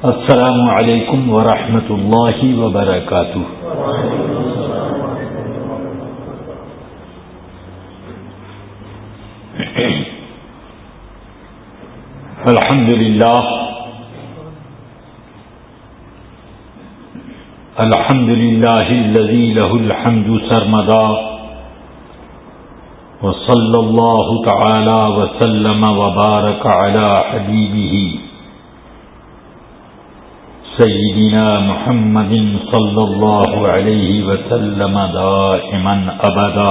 السلام علیکم ورحمۃ اللہ وبرکاتہ۔ الحمد للہ الذی لہ الحمد سرمدا، وصلی اللہ تعالی وسلم وبارک علی حبیبہ سیدنا محمد صلی اللہ علیہ وسلم دائما ابدا۔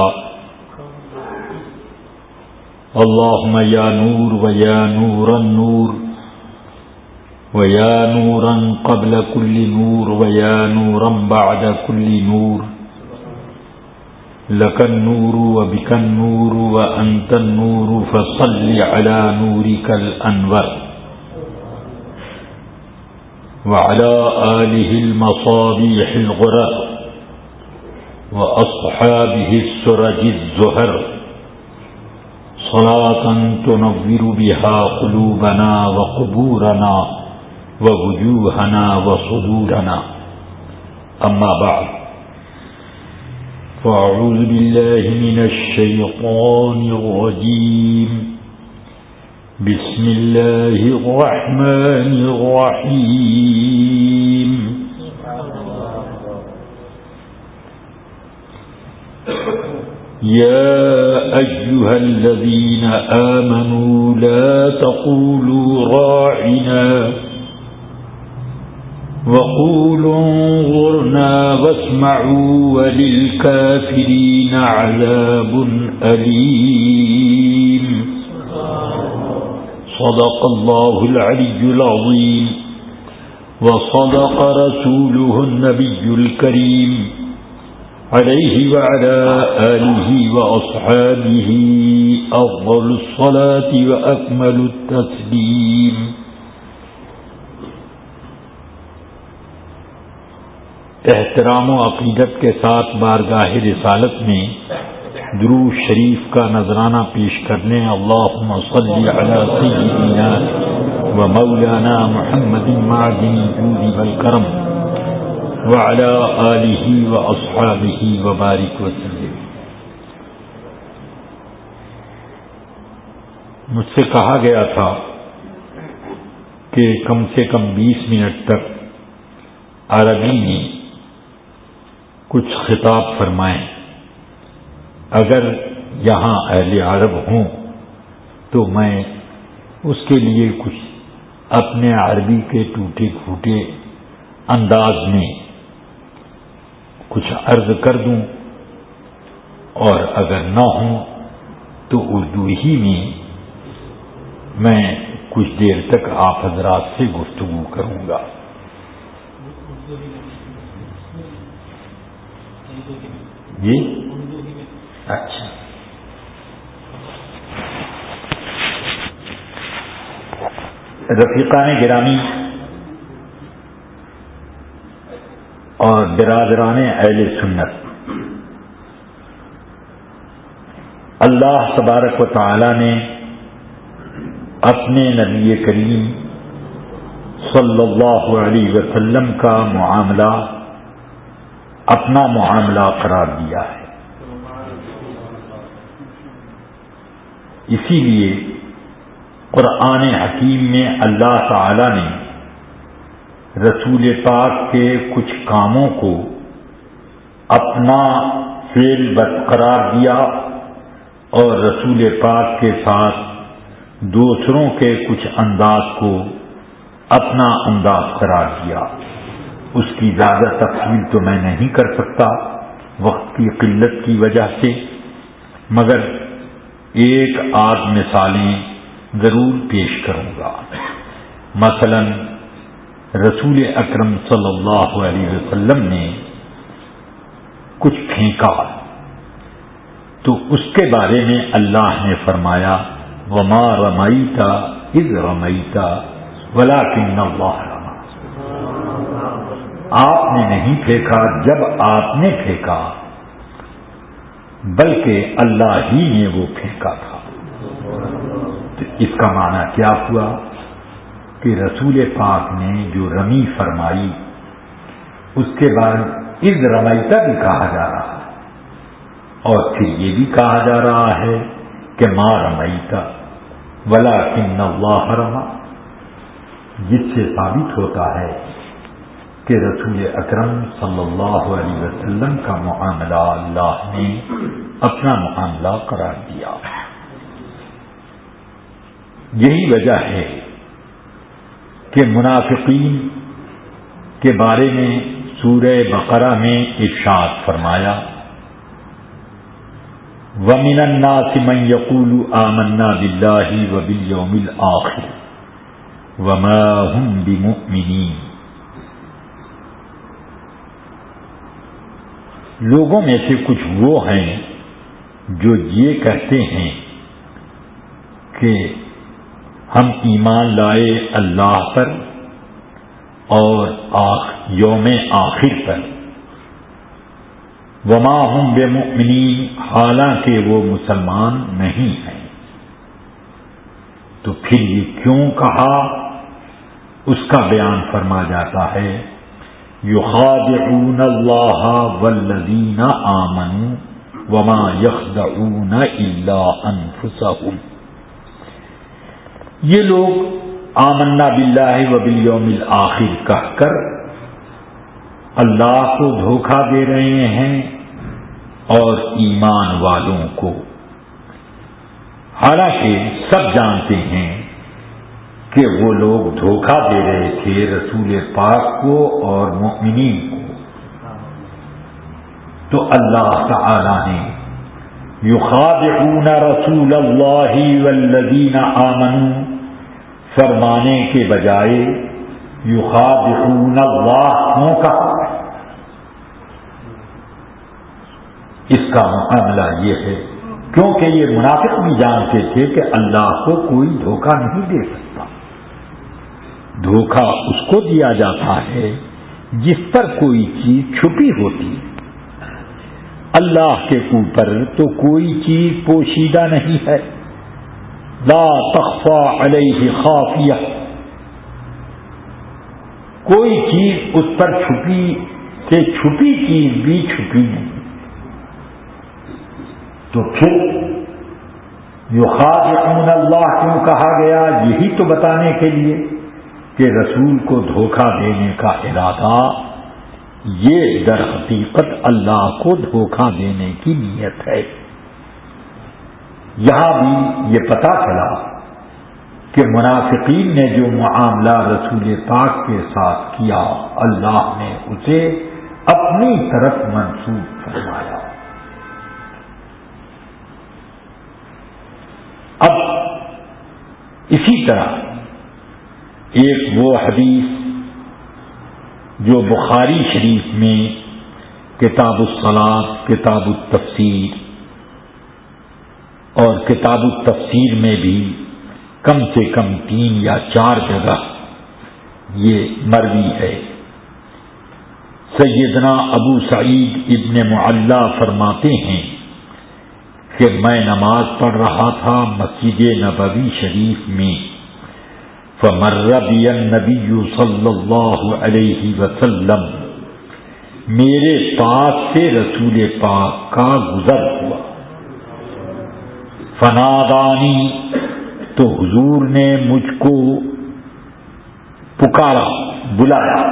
اللہم یا نور و یا نور النور و یا نورا قبل کل نور و یا نورا بعد کل نور، لک النور و بک النور و انت النور فصل علی نورک الانور وعلى آله المصابيح الغرر وأصحابه السرج الزهر، صلاة تنور بها قلوبنا وقبورنا ووجوهنا وصدورنا، أما بعد فأعوذ بالله من الشيطان الرجيم، بسم اللہ الرحمن الرحیم۔ یا ایہا الذین آمنوا لا تقولوا راعنا وقولوا انظرنا واسمعوا وللکافرین عذاب علیم۔ صدق اللہ العلی العظیم وصدق رسوله النبی الکریم علیہ وعلى آلہ واصحابہ افضل الصلاة واکمل التسلیم۔ احترام و عقیدت کے ساتھ بارگاہ رسالت میں درود شریف کا نذرانہ پیش کرنے اللہم صلی علی سیدنا و مولانا محمد معدن الجود والکرم وعلی آلہ و اصحابہ وبارک وسلم۔ مجھ سے کہا گیا تھا کہ کم سے کم 20 منٹ تک عربی میں کچھ خطاب فرمائیں۔ اگر یہاں اہل عرب ہوں تو میں اس کے لیے کچھ اپنے عربی کے ٹوٹے پھوٹے انداز میں کچھ عرض کر دوں، اور اگر نہ ہوں تو اردو ہی میں کچھ دیر تک آپ حضرات سے گفتگو کروں گا۔ جی اچھا، رفیقان گرامی اور برادران اہل سنت، اللہ تبارک و تعالی نے اپنے نبی کریم صلی اللہ علیہ وسلم کا معاملہ اپنا معاملہ قرار دیا ہے۔ اسی لیے قرآن حکیم میں اللہ تعالی نے رسول پاک کے کچھ کاموں کو اپنا فعل برقرار دیا، اور رسول پاک کے ساتھ دوسروں کے کچھ انداز کو اپنا انداز قرار دیا۔ اس کی زیادہ تفصیل تو میں نہیں کر سکتا وقت کی قلت کی وجہ سے، مگر ایک آدھ مثالیں ضرور پیش کروں گا۔ مثلا رسول اکرم صلی اللہ علیہ وسلم نے کچھ پھینکا تو اس کے بارے میں اللہ نے فرمایا وما رمیت اذ رمیت ولکن اللہ رمی۔ آپ نے نہیں پھینکا جب آپ نے پھینکا، بلکہ اللہ ہی نے وہ پھینکا تھا۔ تو اس کا معنی کیا ہوا کہ رسول پاک نے جو رمی فرمائی اس کے بعد اذ رمیتا بھی کہا جا رہا ہے اور پھر یہ بھی کہا جا رہا ہے کہ ما رمیتا ولکن اللہ رمی، جس سے ثابت ہوتا ہے کہ رسول اکرم صلی اللہ علیہ وسلم کا معاملہ اللہ نے اپنا معاملہ قرار دیا۔ یہی وجہ ہے کہ منافقین کے بارے میں سورہ بقرہ میں ارشاد فرمایا وَمِنَ النَّاسِ مَن يَقُولُ آمَنَّا بِاللَّهِ وَبِالْيَوْمِ الْآخِرِ وَمَا هُمْ بِمُؤْمِنِينَ۔ لوگوں میں سے کچھ وہ ہیں جو یہ کہتے ہیں کہ ہم ایمان لائے اللہ پر اور یوم آخر پر، وما ہم بمؤمنین، حالانکہ وہ مسلمان نہیں ہیں۔ تو پھر یہ کیوں کہا، اس کا بیان فرما جاتا ہے یخادعون اللہ والذین آمنوا وما یخدعون الا انفسهم۔ یہ لوگ آمنا باللہ وبالیوم الآخر کہہ کر اللہ کو دھوکہ دے رہے ہیں اور ایمان والوں کو، حالانکہ سب جانتے ہیں کہ وہ لوگ دھوکہ دے رہے تھے رسول پاک کو اور مؤمنین کو۔ تو اللہ تعالی نے یخادعون رسول اللہ والذین آمنوا فرمانے کے بجائے یخادعون اللہ کیوں کہا؟ اس کا معاملہ یہ ہے کیونکہ یہ منافق بھی جانتے تھے کہ اللہ کو کوئی دھوکہ نہیں دے سکتا۔ دھوکہ اس کو دیا جاتا ہے جس پر کوئی چیز چھپی ہوتی ہے۔ اللہ کے اوپر تو کوئی چیز پوشیدہ نہیں ہے، لا تخفى علیہ خافیہ، کوئی چیز اس پر چھپی سے چھپی چیز بھی چھپی نہیں۔ تو پھر یخادعون اللہ کیوں کہا گیا؟ یہی تو بتانے کے لیے کہ رسول کو دھوکہ دینے کا ارادہ یہ در حقیقت اللہ کو دھوکہ دینے کی نیت ہے۔ یہاں بھی یہ پتہ چلا کہ منافقین نے جو معاملہ رسول پاک کے ساتھ کیا اللہ نے اسے اپنی طرف منسوب فرمایا۔ اب اسی طرح ایک وہ حدیث جو بخاری شریف میں کتاب الصلاۃ، کتاب التفسیر اور کتاب التفسیر میں بھی کم سے کم 3 یا 4 جگہ یہ مروی ہے۔ سیدنا ابو سعید ابن معلا فرماتے ہیں کہ میں نماز پڑھ رہا تھا مسجد نبوی شریف میں، فمر بی النبی صلی اللہ علیہ وسلم، میرے پاس سے رسول پاک کا گزر ہوا، فنادانی، تو حضور نے مجھ کو پکارا، بلایا۔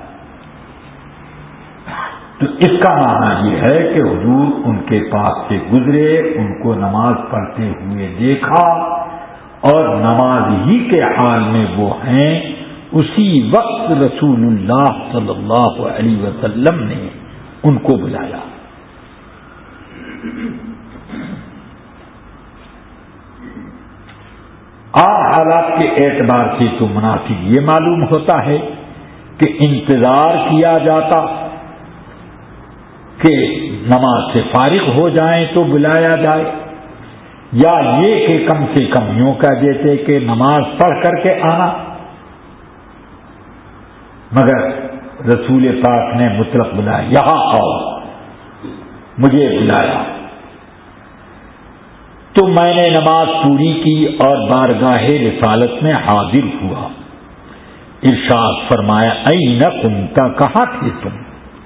تو اس کا معنی یہ ہے کہ حضور ان کے پاس سے گزرے، ان کو نماز پڑھتے ہوئے دیکھا اور نماز ہی کے حال میں وہ ہیں، اسی وقت رسول اللہ صلی اللہ علیہ وسلم نے ان کو بلایا۔ حالات کے اعتبار سے تو مناسب یہ معلوم ہوتا ہے کہ انتظار کیا جاتا کہ نماز سے فارغ ہو جائیں تو بلایا جائے، یا یہ کہ کم سے کم یوں کہہ دیتے کہ نماز پڑھ کر کے آنا، مگر رسول پاک نے مطلق بلایا، یہاں آؤ، مجھے بلایا۔ تو میں نے نماز پوری کی اور بارگاہ رسالت میں حاضر ہوا۔ ارشاد فرمایا این کنت، کہاں تھے تم،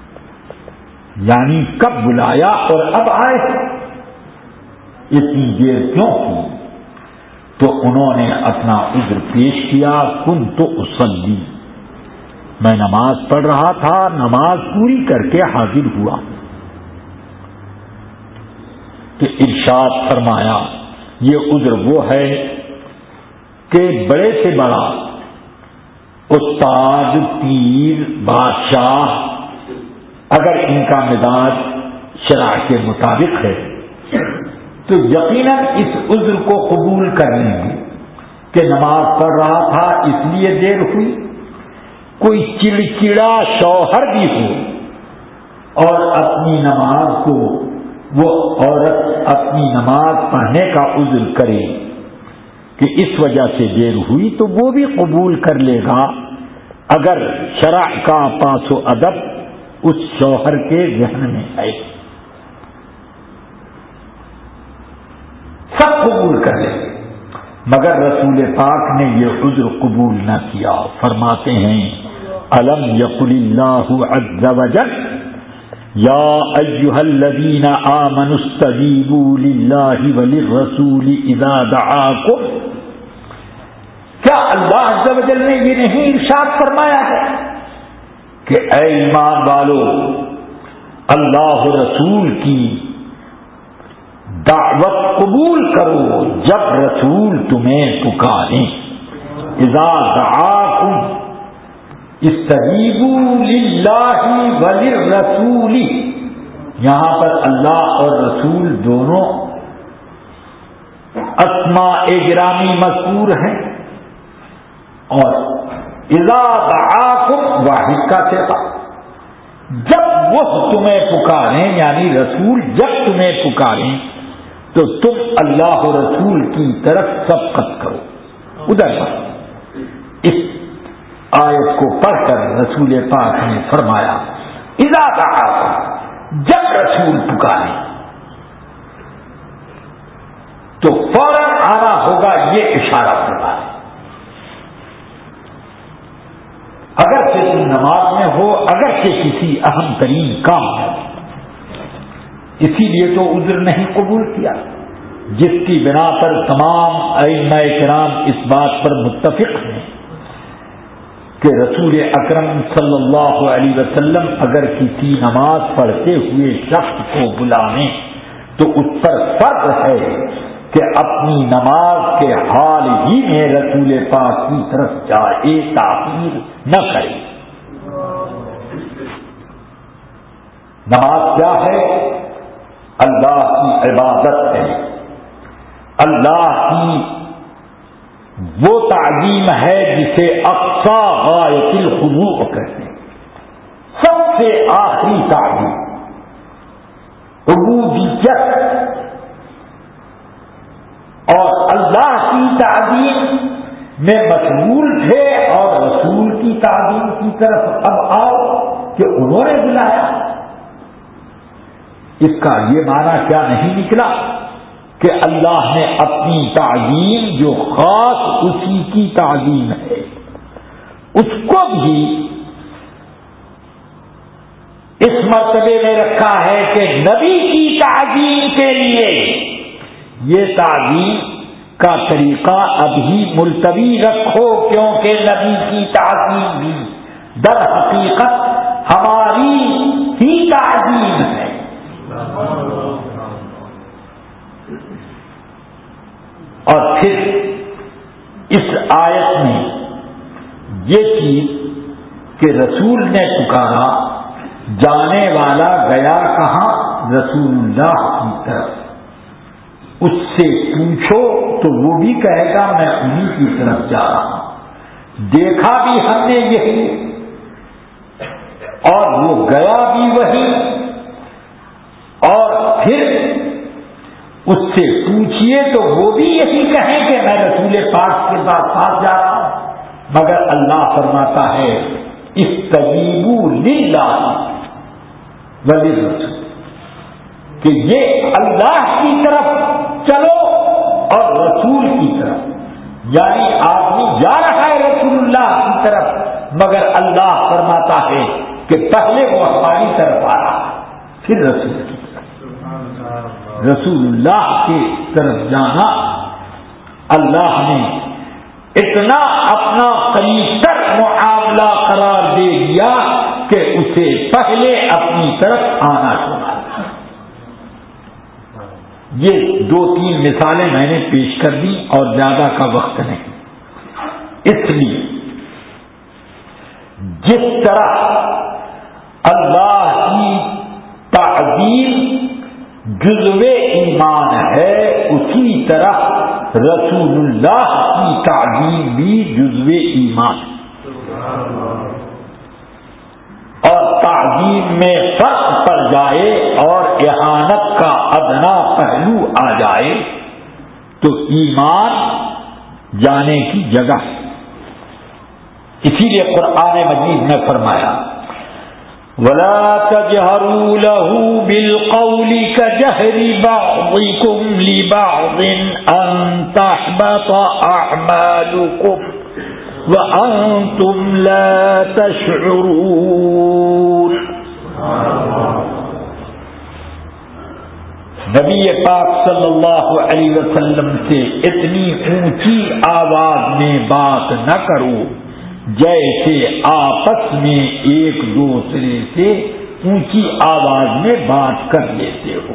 یعنی کب بلایا اور اب آئے، اتنی دیر کیوں کی؟ تو انہوں نے اپنا عذر پیش کیا، کنت اصلی، میں نماز پڑھ رہا تھا، نماز پوری کر کے حاضر ہوا۔ کہ ارشاد فرمایا یہ عذر وہ ہے کہ بڑے سے بڑا استاد، پیر، بادشاہ اگر ان کا مزاج شرع کے مطابق ہے تو یقیناً اس عذر کو قبول کر لیں گے کہ نماز پڑھ رہا تھا اس لیے دیر ہوئی۔ کوئی چڑچڑا شوہر بھی ہو اور اپنی نماز کو وہ عورت اپنی نماز پڑھنے کا عذر کرے کہ اس وجہ سے دیر ہوئی تو وہ بھی قبول کر لے گا، اگر شرع کا پاس و ادب اس شوہر کے ذہن میں ہے، سب قبول کر لیں گے۔ مگر رسول پاک نے یہ عذر قبول نہ کیا۔ فرماتے ہیں الم یقل اللہ عز وجل یا ایھا الذین آمنوا استجیبوا للہ وللرسول اذا دعاکم، کیا اللہ عز وجل نے یہ نہیں ارشاد فرمایا ہے کہ اے ایمان والو اللہ رسول کی دعوت قبول کرو جب رسول تمہیں پکاریں، اذا دعاکم استجیبوا للہ وللرسول، یہاں پر اللہ اور رسول دونوں اسماء گرامی مذکور ہیں، اور اذا دعاکم واحد کا صیغہ، جب وہ تمہیں پکاریں یعنی رسول جب تمہیں پکاریں تو تم اللہ و رسول کی طرف سبقت کرو۔ ادھر اس آیت کو پڑھ کر رسول پاک نے فرمایا اذا دعاکم، جب رسول پکارے تو فوراً آنا ہوگا، یہ اشارہ ہوگا۔ اگر سے تم نماز میں ہو، اگر سے کسی اہم ترین کام ہے، اسی لیے تو عذر نہیں قبول کیا، جس کی بنا پر تمام ائمہ کرام اس بات پر متفق ہیں کہ رسول اکرم صلی اللہ علیہ وسلم اگر کسی نماز پڑھتے ہوئے شخص کو بلائیں تو اس پر فرض ہے کہ اپنی نماز کے حال ہی میں رسول پاک کی طرف جائے، تاخیر نہ کرے۔ نماز کیا ہے؟ اللہ کی عبادت ہے، اللہ کی وہ تعظیم ہے جسے اقصی غایت الخضوع کہتے ہیں، سب سے آخری تعظیم، عبودیت، اور اللہ کی تعظیم میں مشغول تھے اور رسول کی تعظیم کی طرف اب آؤ کہ انہوں نے بلایا۔ اس کا یہ معنی کیا نہیں نکلا کہ اللہ نے اپنی تعظیم جو خاص اسی کی تعظیم ہے اس کو بھی اس مرتبے میں رکھا ہے کہ نبی کی تعظیم کے لیے یہ تعظیم کا طریقہ ابھی ملتوی رکھو، کیونکہ نبی کی تعظیم بھی در حقیقت ہماری ہی تعظیم ہے۔ اور پھر اس آیت میں یہ چیز کہ رسول نے پکارا، جانے والا گیا کہاں؟ رسول اللہ کی طرف، اس سے پوچھو تو وہ بھی کہے گا میں انہی کی طرف جا رہا ہوں، دیکھا بھی ہم نے یہی اور وہ گیا بھی وہی، اور پھر اس سے پوچھئے تو وہ بھی یہی کہیں کہ میں رسول پاک کے پاس جا رہا ہوں، مگر اللہ فرماتا ہے استجیبوا للہ وللرسول، کہ یہ اللہ کی طرف چلو اور رسول کی طرف، یعنی آدمی جا رہا ہے رسول اللہ کی طرف مگر اللہ فرماتا ہے کہ پہلے وہ ہماری طرف آ رہا پھر رسول کی طرف، رسول اللہ کی طرف جانا اللہ نے اتنا اپنا قریب تر معاملہ قرار دے دیا کہ اسے پہلے اپنی طرف آنا چھوڑا۔ یہ 2-3 مثالیں میں نے پیش کر دی اور زیادہ کا وقت نہیں، اس لیے جس طرح اللہ کی تعظیم جزو ایمان ہے اسی طرح رسول اللہ کی تعظیم بھی جزو ایمان ہے، اور تعظیم میں فرق پڑ جائے اور اہانت کا ادنا پہلو آ جائے تو ایمان جانے کی جگہ ہے۔ اسی لیے قرآن مجید نے فرمایا وَلَا تَجْهَرُوا لَهُ بِالْقَوْلِ كَجَهْرِ بَعْضِكُمْ لِبَعْضٍ أَن تَحْبَطَ أَعْمَالُكُمْ وَأَنْتُمْ لَا تَشْعُرُونَ۔ نبی پاک صلی اللہ علیہ وسلم سے اتنی اونچی آواز میں بات نہ کرو جیسے آپس میں ایک دوسرے سے اونچی آواز میں بات کر لیتے ہو۔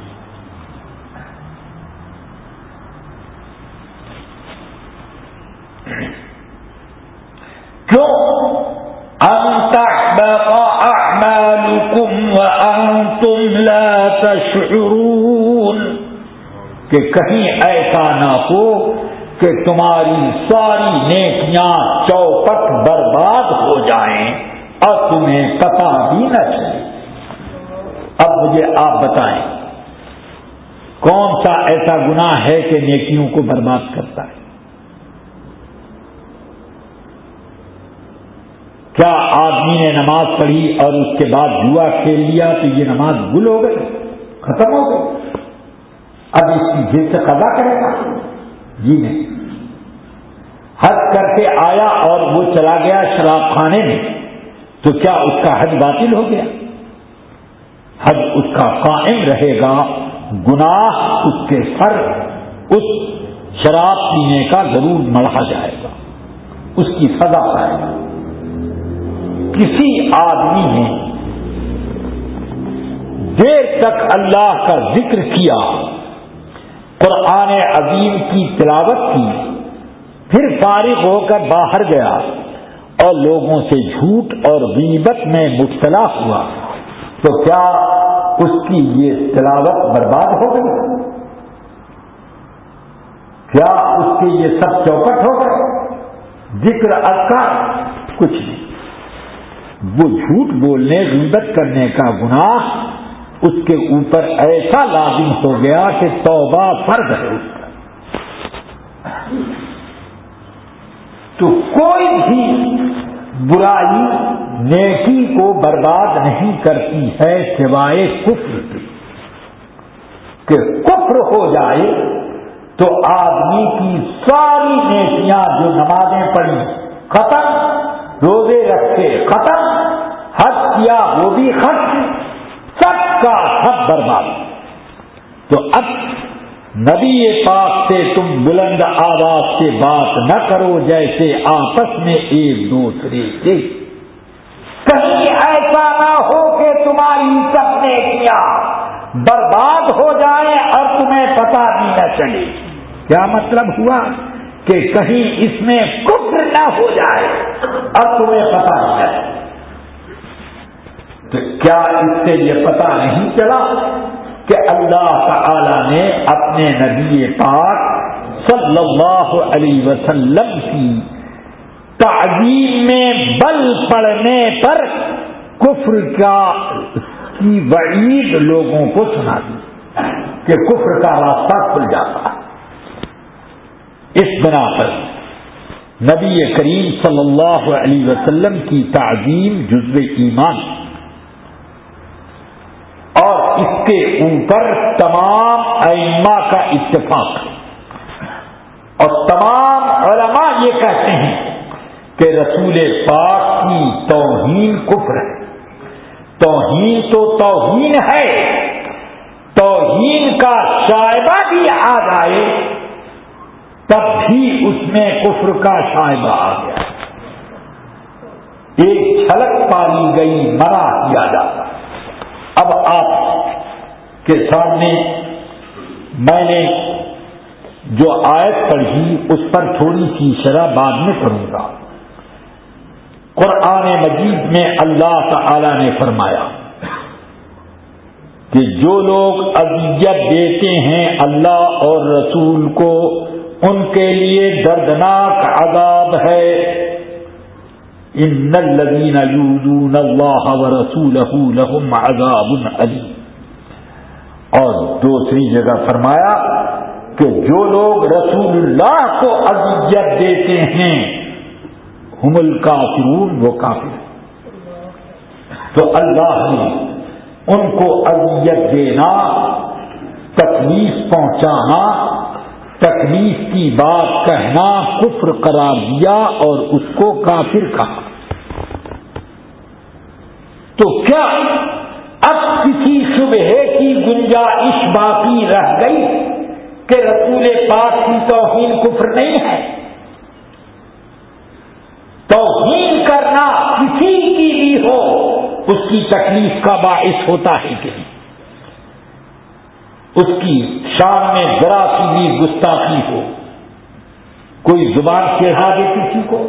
کیوں؟ ان تحبط اعمالکم وانتم لا تشعرون، کہ کہیں ایسا نہ ہو کہ تمہاری ساری نیکیاں چوپٹ برباد ہو جائیں اور تمہیں پتہ بھی نہ چلے۔ اب مجھے آپ بتائیں کون سا ایسا گناہ ہے کہ نیکیوں کو برباد کرتا ہے؟ کیا آدمی نے نماز پڑھی اور اس کے بعد جوا کھیل لیا تو یہ نماز گل ہو گئی، ختم ہو گئی، اب اس کی جیل سے قضا کرے گا؟ جی نہیں۔ حج کر کے آیا اور وہ چلا گیا شراب خانے میں تو کیا اس کا حج باطل ہو گیا؟ حج اس کا قائم رہے گا، گناہ اس کے سر اس شراب پینے کا ضرور مڑھا جائے گا، اس کی سزا پائے گا۔ کسی آدمی نے دیر تک اللہ کا ذکر کیا، قرآن عظیم کی تلاوت کی، پھر فارغ ہو کر باہر گیا اور لوگوں سے جھوٹ اور غیبت میں مبتلا ہوا تو کیا اس کی یہ تلاوت برباد ہو گئی؟ کیا اس کے یہ سب چوپٹ ہو گئے؟ ذکر اذکار کچھ نہیں۔ وہ جھوٹ بولنے غیبت کرنے کا گناہ اس کے اوپر ایسا لازم ہو گیا کہ توبہ فرض ہے اس کا۔ تو کوئی بھی برائی نیکی کو برباد نہیں کرتی ہے سوائے کفر کی، کہ کفر ہو جائے تو آدمی کی ساری نیکیاں جو نمازیں پڑھی ختم، روزے رکھے ختم، حج کیا وہ بھی ختم، سب کا سب برباد۔ تو اب نبی پاک سے تم بلند آواز سے بات نہ کرو جیسے آپس میں ایک دوسرے سے، کہیں ایسا نہ ہو کہ تمہاری سب نیکیاں برباد ہو جائیں اور تمہیں پتہ بھی نہ چلے۔ کیا مطلب ہوا؟ کہ کہیں اس میں کفر نہ ہو جائے اور تمہیں پتہ نہ چلے۔ تو کیا اس سے یہ پتہ نہیں چلا کہ اللہ تعالی نے اپنے نبی پاک صلی اللہ علیہ وسلم کی تعظیم میں بل پڑنے پر کفر کی وعید لوگوں کو سنا دی کہ کفر کا راستہ کھل جاتا ہے۔ اس بنا پر نبی کریم صلی اللہ علیہ وسلم کی تعظیم جزو ایمان، اور اس کے اوپر تمام ائمہ کا اتفاق، اور تمام علماء یہ کہتے ہیں کہ رسول پاک کی توہین کفر ہے. توہین تو توہین ہے، توہین کا شائبہ بھی آ جائے تب بھی اس میں کفر کا شائبہ آ گیا. ایک چھلک پالی گئی منع کیا جاتا. اب آپ کے سامنے میں نے جو آیت پڑھی اس پر تھوڑی سی شرح بعد میں کروں گا. قرآن مجید میں اللہ تعالی نے فرمایا کہ جو لوگ اذیت دیتے ہیں اللہ اور رسول کو ان کے لیے دردناک عذاب ہے. ان الذین یؤذون اللہ ورسولہ لہم عذاب علیم. اور دوسری جگہ فرمایا کہ جو لوگ رسول اللہ کو اذیت دیتے ہیں ہم الکافرون، وہ کافر. تو اللہ نے ان کو اذیت دینا، تکلیف پہنچانا، تکلیف کی بات کہنا کفر قرار دیا اور اس کو کافر کہا. تو کیا اب کسی شبہے کی گنجائش باقی رہ گئی کہ رسول پاک کی توہین کفر نہیں ہے؟ توہین کرنا کسی کی بھی ہو اس کی تکلیف کا باعث ہوتا ہے کہ نہیں؟ اس کی شان میں ذرا سی بھی گستاخی ہو، کوئی زبان چڑھا دے کسی کو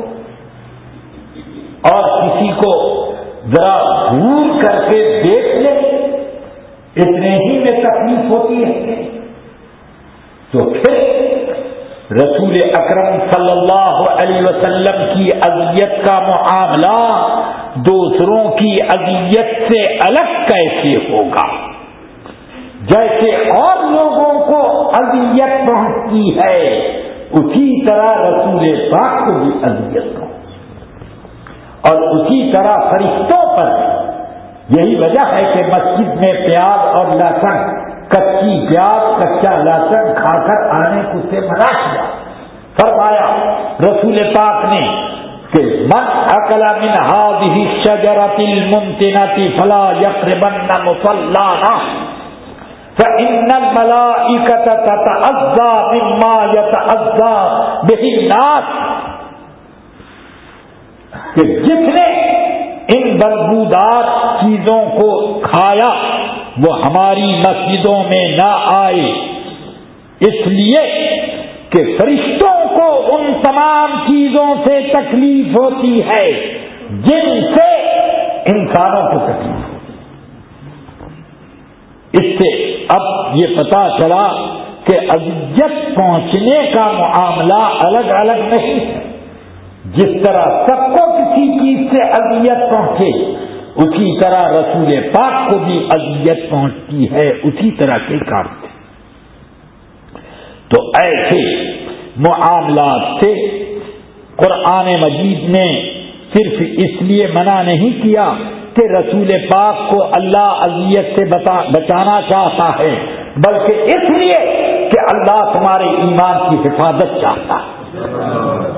اور کسی کو ذرا دور کر کے دیکھ لے، اتنے ہی میں تکلیف ہوتی ہے. تو پھر رسول اکرم صلی اللہ علیہ وسلم کی اذیت کا معاملہ دوسروں کی اذیت سے الگ کیسے ہوگا؟ جیسے اور لوگوں کو اذیت پہنچتی ہے اسی طرح رسول پاک کو بھی اذیت پہنچتی اور اسی طرح فرشتوں پر. یہی وجہ ہے کہ مسجد میں پیاز اور لہسن، کچی پیاز کچا لہسن کھا کر آنے کو سے منع کیا. فرمایا رسول پاک نے کہ من اکل من هذه الشجرة الممتنة فلا يقربن مصلانا فإن الملائكة تتأذى مما يتأذى به الناس. کہ جس نے ان بدبودار چیزوں کو کھایا وہ ہماری مسجدوں میں نہ آئے، اس لیے کہ فرشتوں کو ان تمام چیزوں سے تکلیف ہوتی ہے جن سے انسانوں کو تکلیف ہوتی ہے. اس سے اب یہ پتا چلا کہ اذیت پہنچنے کا معاملہ الگ الگ نہیں ہے. جس طرح سب کو کسی چیز سے اذیت پہنچے اسی طرح رسول پاک کو بھی اذیت پہنچتی ہے اسی طرح کے کام سے. تو ایسے معاملات سے قرآن مجید نے صرف اس لیے منع نہیں کیا کہ رسول پاک کو اللہ اذیت سے بچانا چاہتا ہے، بلکہ اس لیے کہ اللہ تمہارے ایمان کی حفاظت چاہتا ہے.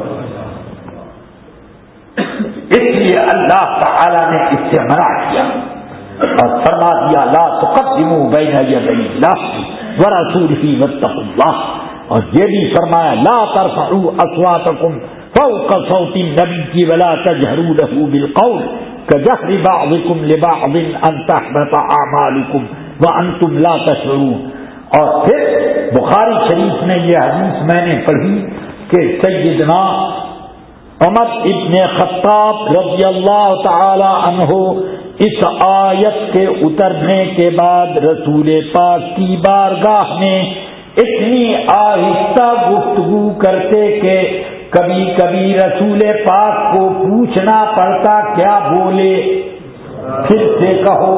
اس لیے اللہ تعالی نے اس سے منع کیا اور فرما دیا لا تقدموا بین یدی اللہ ورسولہ واتقوا اللہ. اور یہ بھی فرمایا لا ترفعوا اصواتکم فوق صوت النبی ولا تجہروا له بالقول كجهر بعضکم لبعض ان تحبط اعمالکم وانتم لا تشعرون. اور پھر بخاری شریف میں یہ حدیث میں نے پڑھی کہ سیدنا عمر ابن خطاب رضی اللہ تعالی عنہ اس آیت کے اترنے کے بعد رسول پاک کی بارگاہ میں اتنی آہستہ گفتگو کرتے کہ کبھی کبھی رسول پاک کو پوچھنا پڑتا کیا بولے، پھر سے کہو.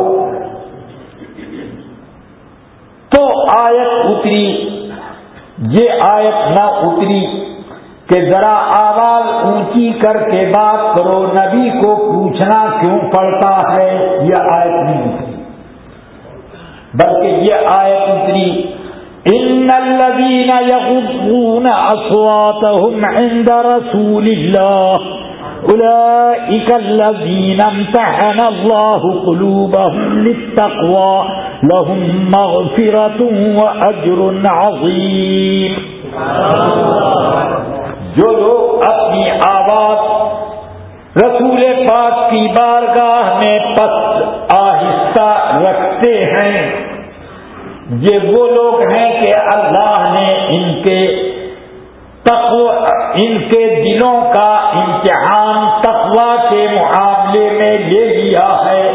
تو آیت اتری. یہ آیت نہ اتری کہ ذرا آواز اونچی کر کے بات کرو، نبی کو پوچھنا کیوں پڑتا ہے، یہ آیت نہیں اتری، بلکہ یہ آیت اتری ان الذين يغضون اصواتهم عند رسول الله اولئک الذین امتحن اللہ قلوبہم للتقوی لہم مغفرۃ واجر عظیم. جو لوگ اپنی آواز رسول پاک کی بارگاہ میں پست آہستہ رکھتے ہیں، یہ وہ لوگ ہیں کہ اللہ نے ان کے دلوں کا امتحان تقوی کے معاملے میں لے لیا ہے.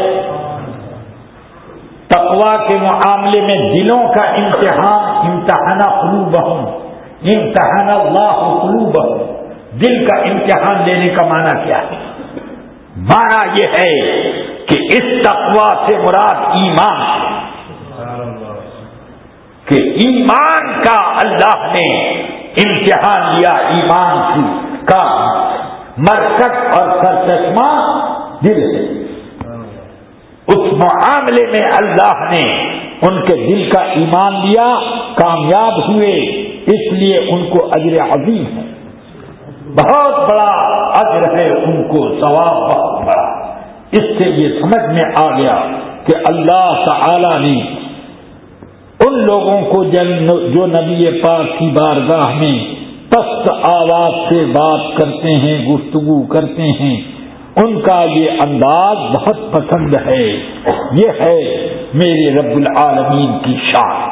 تقوی کے معاملے میں دلوں کا امتحان قلوبہم، امتحان اللہ قلوبہم. دل کا امتحان لینے کا معنی کیا ہے؟ معنی یہ ہے کہ اس تقوی سے مراد ایمان ہے، کہ ایمان کا اللہ نے امتحان لیا. ایمان کا مرکز اور سرچشمہ دل ہے. اس معاملے میں اللہ نے ان کے دل کا ایمان لیا، کامیاب ہوئے، اس لیے ان کو اجر عظیم ہے، بہت بڑا اجر ہے ان کو، ثواب بہت بڑا. اس سے یہ سمجھ میں آ گیا کہ اللہ تعالی نے ان لوگوں کو جو نبی پاک کی بارگاہ میں پست آواز سے بات کرتے ہیں، گفتگو کرتے ہیں، ان کا یہ انداز بہت پسند ہے. یہ ہے میرے رب العالمین کی شان.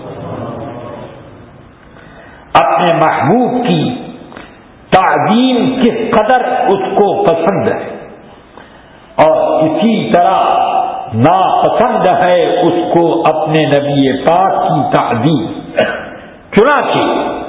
اپنے محبوب کی تعظیم کس قدر اس کو پسند ہے، اور اسی طرح ناپسند ہے اس کو اپنے نبی پاک کی تعظیم. چنانچہ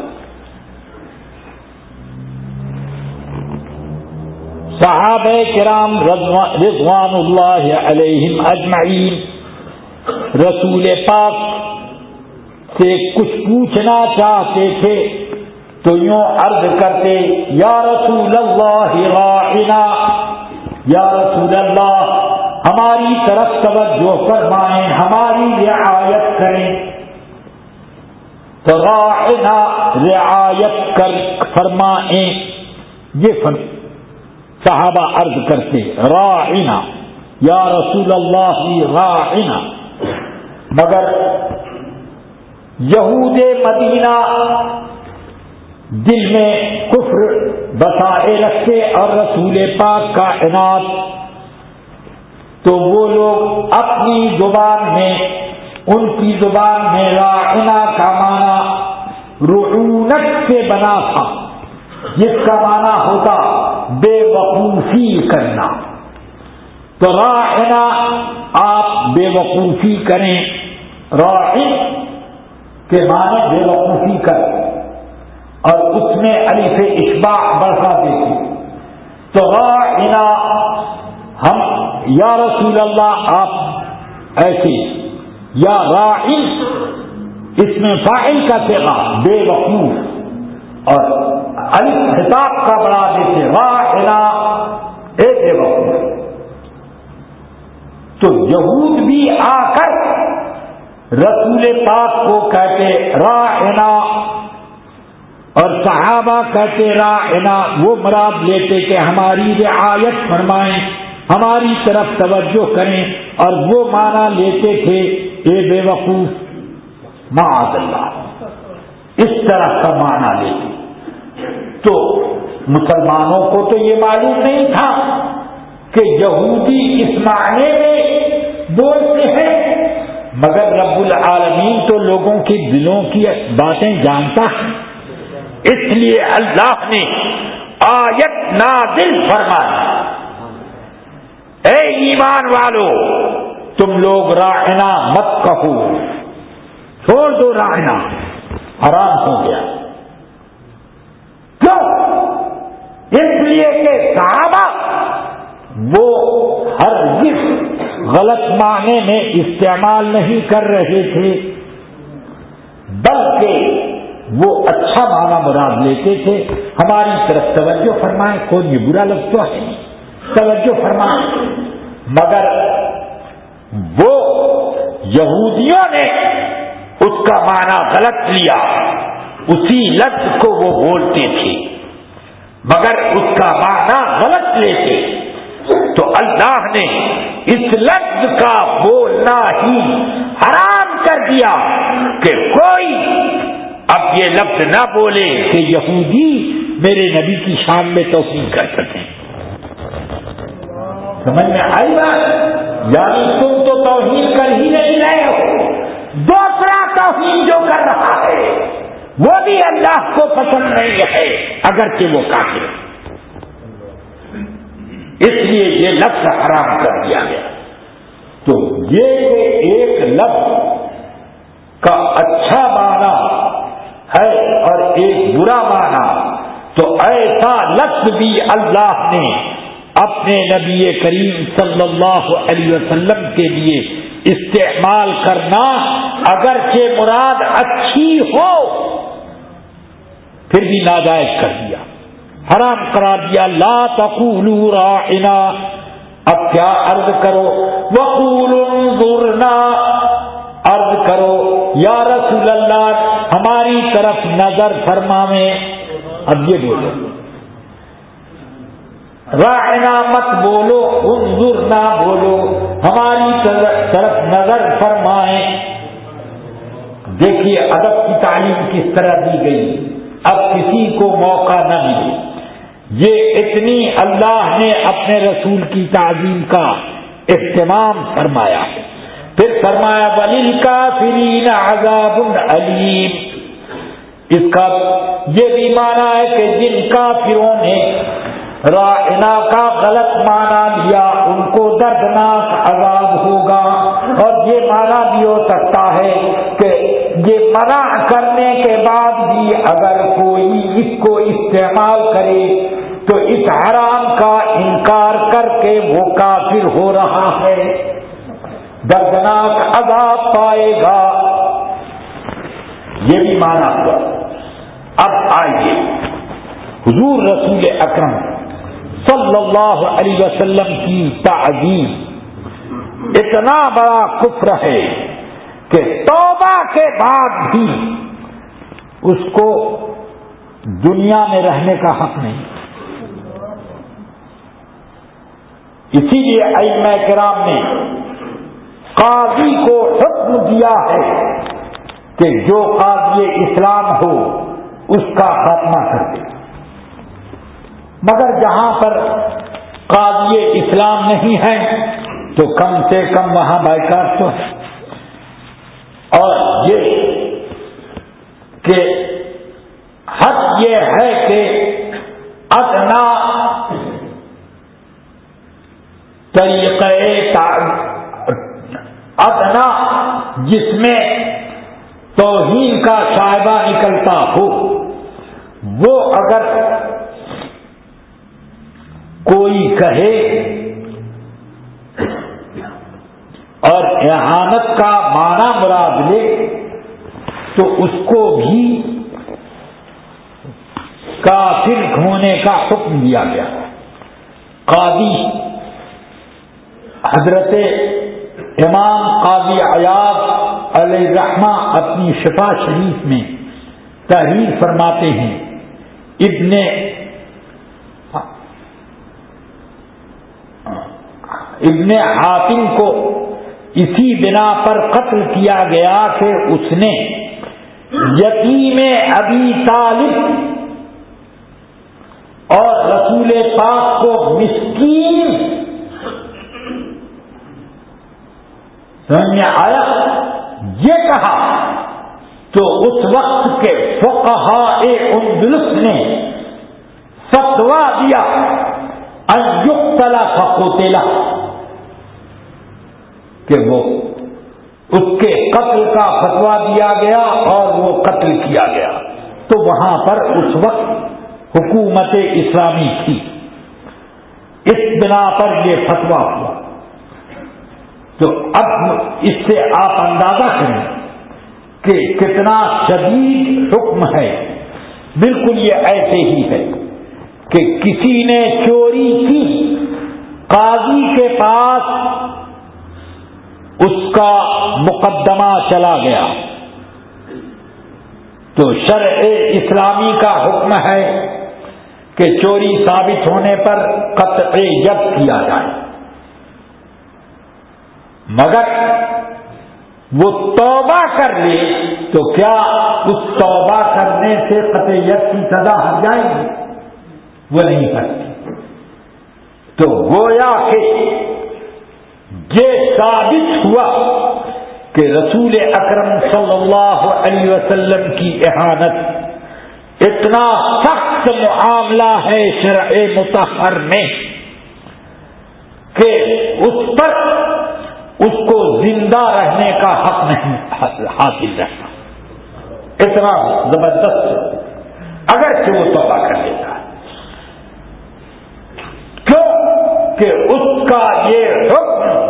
صحابہ کرام رضوان اللہ علیہم اجمعین رسول پاک سے کچھ پوچھنا چاہتے تھے تو یوں عرض کرتے، یا رسول اللہ راعنا، یا رسول اللہ ہماری طرف توجہ فرمائیں، ہماری رعایت کریں. تو راعنا رعایت فرمائیں، یہ صحابہ عرض کرتے راعنا یا رسول اللہ راعنا. مگر یہود مدینہ دل میں کفر بسائے رکھتے اور رسول پاک کا عناد، تو وہ لوگ اپنی زبان میں، ان کی زبان میں راعنا کا معنی رعونت سے بنا تھا، جس کا معنی ہوتا بے وقوفی کرنا. تو راعنا آپ بے وقوفی کریں، راعن کے معنی بے وقوفی کریں، اور اس میں الف اشباع بڑھا دیتی. تو راعنا ہم یا رسول اللہ آپ ایسے، یا راعن اس میں فاعل کا صیغہ بے وقوف، اور الف خطاب کا بڑھا دیتے راعنا اے بے وقوف. تو یہود بھی آ کر رسول پاک کو کہتے راعنا، اور صحابہ کہتے راعنا، وہ مراد لیتے کہ ہماری رعایت فرمائیں، ہماری طرف توجہ کریں، اور وہ معنی لیتے تھے اے بے وقوف، معاذ اللہ، اس طرح کا معنی لیتے. تو مسلمانوں کو تو یہ معلوم نہیں تھا کہ یہودی اس معنی میں بولتے ہیں، مگر رب العالمین تو لوگوں کے دلوں کی باتیں جانتا ہے. اس لیے اللہ نے آیت نازل فرمائی، اے ایمان والو تم لوگ راعنا مت کہو، چھوڑ دو راعنا، حرام ہو گیا. کیوں؟ اس لیے کہ صحابہ وہ ہرگز غلط معنی میں استعمال نہیں کر رہے تھے، بلکہ وہ اچھا معنی مراد لیتے تھے. ہماری طرف توجہ فرمائیں، کوئی یہ برا لگتا ہے، توجہ فرمائیں. مگر وہ یہودیوں نے اس کا معنی غلط لیا، اسی لفظ کو وہ بولتے تھے مگر اس کا معنی غلط لیتے تو اللہ نے اس لفظ کا بولنا ہی حرام کر دیا کہ کوئی اب یہ لفظ نہ بولے کہ یہودی میرے نبی کی شان میں توہین کر سکیں. سمجھ میں آئی بات؟ یعنی تم تو توہین کر ہی نہیں رہے ہو، دوسرا توہین جو کر رہا ہے وہ بھی اللہ کو پسند نہیں ہے اگرچہ وہ کافر ہے. اس لیے یہ لفظ حرام کر دیا گیا. تو یہ ایک لفظ کا اچھا معنی ہے اور ایک برا معنی، تو ایسا لفظ بھی اللہ نے اپنے نبی کریم صلی اللہ علیہ وسلم کے لیے استعمال کرنا اگرچہ مراد اچھی ہو پھر بھی ناجائز کر دیا، حرام قرار دیا. لا تقولوا راعنا، اب کیا عرض کرو، وقولوا انظرنا، عرض کرو یا رسول اللہ ہماری طرف نظر فرماویں. اب یہ بولو، راعنا مت بولو، انظرنا بولو، ہماری طرف نظر فرمائیں. دیکھیے ادب کی تعلیم کس طرح دی گئی. اب کسی کو موقع نہ ملے، یہ اتنی اللہ نے اپنے رسول کی تعظیم کا اہتمام فرمایا. پھر فرمایا وَلِلْكَافِرِينَ عَذَابٌ أَلِيمٌ. اس کا یہ بھی معنی ہے کہ جن کافروں نے راعنا کا غلط معنی لیا ان کو دردناک عذاب ہوگا. اور یہ معنی بھی ہو سکتا ہے کہ یہ منع کرنے کے بعد بھی اگر کوئی اس کو استعمال کرے تو اس حرام کا انکار کر کے وہ کافر ہو رہا ہے، دردناک عذاب پائے گا. یہ بھی مانا ہوا. اب آئیے حضور رسول اکرم صلی اللہ علیہ وسلم کی تعظیم اتنا بڑا کفر ہے کہ توبہ کے بعد بھی اس کو دنیا میں رہنے کا حق نہیں. اسی لیے ائمہ کرام نے قاضی کو حکم دیا ہے کہ جو قاضی اسلام ہو اس کا خاتمہ کر دے. مگر جہاں پر قاضی اسلام نہیں ہے تو کم سے کم وہاں بائیکاٹ تو ہے. اور یہ کہ حق یہ ہے کہ ادنا طریقہ ادنا جس میں توہین کا شائبہ نکلتا ہو وہ اگر کوئی کہے اور اہانت کا معنی مراد لے تو اس کو بھی کافر ہونے کا حکم دیا گیا. قاضی حضرت امام قاضی عیاض علیہ الرحمہ اپنی شفا شریف میں تحریر فرماتے ہیں ابن حاتم کو اسی بنا پر قتل کیا گیا کہ اس نے یتیم ابی طالب اور رسول پاک کو مسکین سمجھ میں آیا یہ کہا تو اس وقت کے فقہاء اندلس نے فتویٰ دیا ان یقتل فقتل کہ وہ اس کے قتل کا فتویٰ دیا گیا اور وہ قتل کیا گیا. تو وہاں پر اس وقت حکومت اسلامی تھی، اس بنا پر یہ فتویٰ ہوا. تو اب اس سے آپ اندازہ کریں کہ کتنا شدید حکم ہے. بالکل یہ ایسے ہی ہے کہ کسی نے چوری کی، قاضی کے پاس اس کا مقدمہ چلا گیا تو شرع اسلامی کا حکم ہے کہ چوری ثابت ہونے پر قطع ید کیا جائے، مگر وہ توبہ کر لے تو کیا اس توبہ کرنے سے قطع ید کی سزا ہٹ جائے گی؟ وہ نہیں کرتی۔ تو گویا کہ یہ ثابت ہوا کہ رسول اکرم صلی اللہ علیہ وسلم کی اہانت اتنا سخت معاملہ ہے شرع مطہر میں کہ اس پر اس کو زندہ رہنے کا حق نہیں حاصل رہتا، اتنا زبردست اگر کہ وہ توبہ کر لیتا ہے۔ کیوں کہ اس کا یہ حکم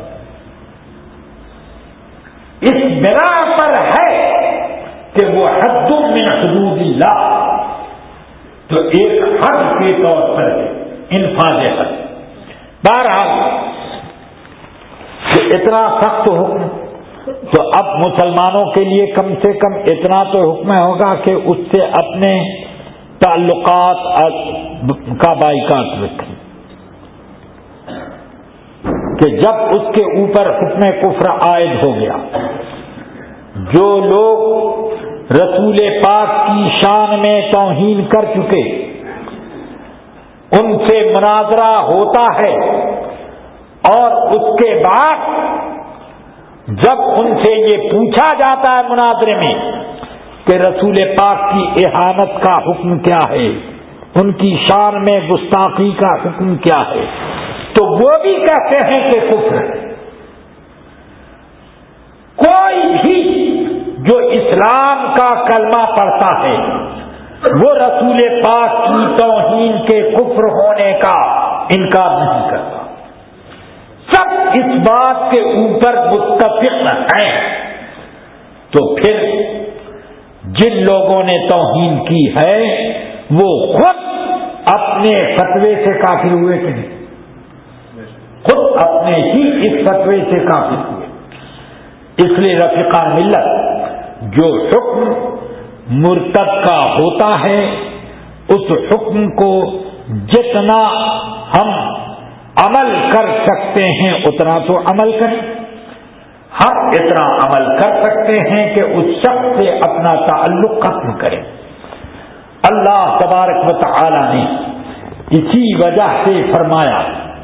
اس بنا پر ہے کہ وہ حد من حدود اللہ، تو ایک حد کے طور پر انفاذ حد۔ بہرحال کہ اتنا سخت حکم، تو اب مسلمانوں کے لیے کم سے کم اتنا تو حکم ہوگا کہ اس سے اپنے تعلقات کا بائیکاٹ رکھیں، کہ جب اس کے اوپر حکم کفر عائد ہو گیا، جو لوگ رسول پاک کی شان میں توہین کر چکے ان سے مناظرہ ہوتا ہے، اور اس کے بعد جب ان سے یہ پوچھا جاتا ہے مناظرے میں کہ رسول پاک کی اہانت کا حکم کیا ہے، ان کی شان میں گستاخی کا حکم کیا ہے، تو وہ بھی کہتے ہیں کہ کفر ہے۔ کوئی بھی جو اسلام کا کلمہ پڑھتا ہے وہ رسول پاک کی توہین کے کفر ہونے کا انکار نہیں کرتا، سب اس بات کے اوپر متفق ہیں۔ تو پھر جن لوگوں نے توہین کی ہے وہ خود اپنے فتوے سے کافر ہوئے کہ نہیں؟ خود اپنے ہی اس فتوے سے کافر ہوئے۔ اس لیے رفیقان ملت، جو حکم مرتد کا ہوتا ہے اس حکم کو جتنا ہم عمل کر سکتے ہیں اتنا تو عمل کریں، ہم اتنا عمل کر سکتے ہیں کہ اس شخص سے اپنا تعلق ختم کریں۔ اللہ تبارک و تعالی نے اسی وجہ سے فرمایا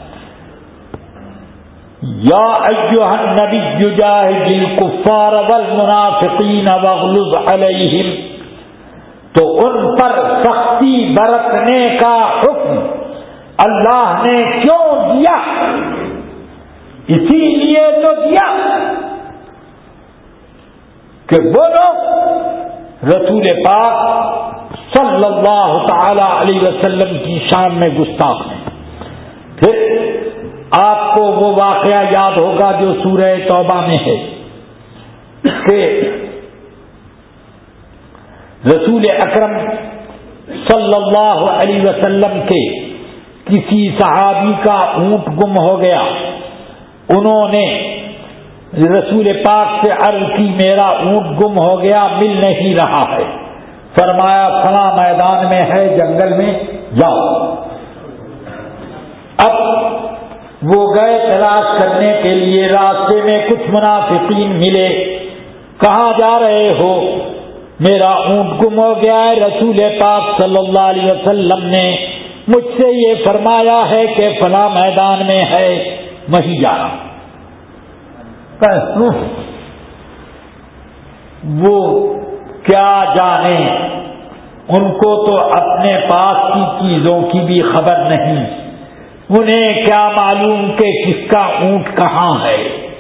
یا ایھا النبی جاہد الکفار والمنافقین واغلظ علیہم، تو ان پر سختی برتنے کا حکم اللہ نے کیوں دیا؟ اسی لیے تو دیا کہ وہ لوگ رسول پاک صلی اللہ تعالی علیہ وسلم کی شان میں گستاخ ہیں۔ پھر آپ کو وہ واقعہ یاد ہوگا جو سورہ توبہ میں ہے کہ رسول اکرم صلی اللہ علیہ وسلم کے کسی صحابی کا اونٹ گم ہو گیا، انہوں نے رسول پاک سے عرض کی میرا اونٹ گم ہو گیا، مل نہیں رہا ہے۔ فرمایا فلاں میدان میں ہے، جنگل میں جاؤ۔ اب وہ گئے تلاش کرنے کے لیے، راستے میں کچھ منافقین ملے، کہاں جا رہے ہو؟ میرا اونٹ گم ہو گیا ہے، رسول پاک صلی اللہ علیہ وسلم نے مجھ سے یہ فرمایا ہے کہ فلاں میدان میں ہے، وہیں جانا۔ وہ کیا جانے، ان کو تو اپنے پاس کی چیزوں کی بھی خبر نہیں، انہیں کیا معلوم کہ کس کا اونٹ کہاں ہے۔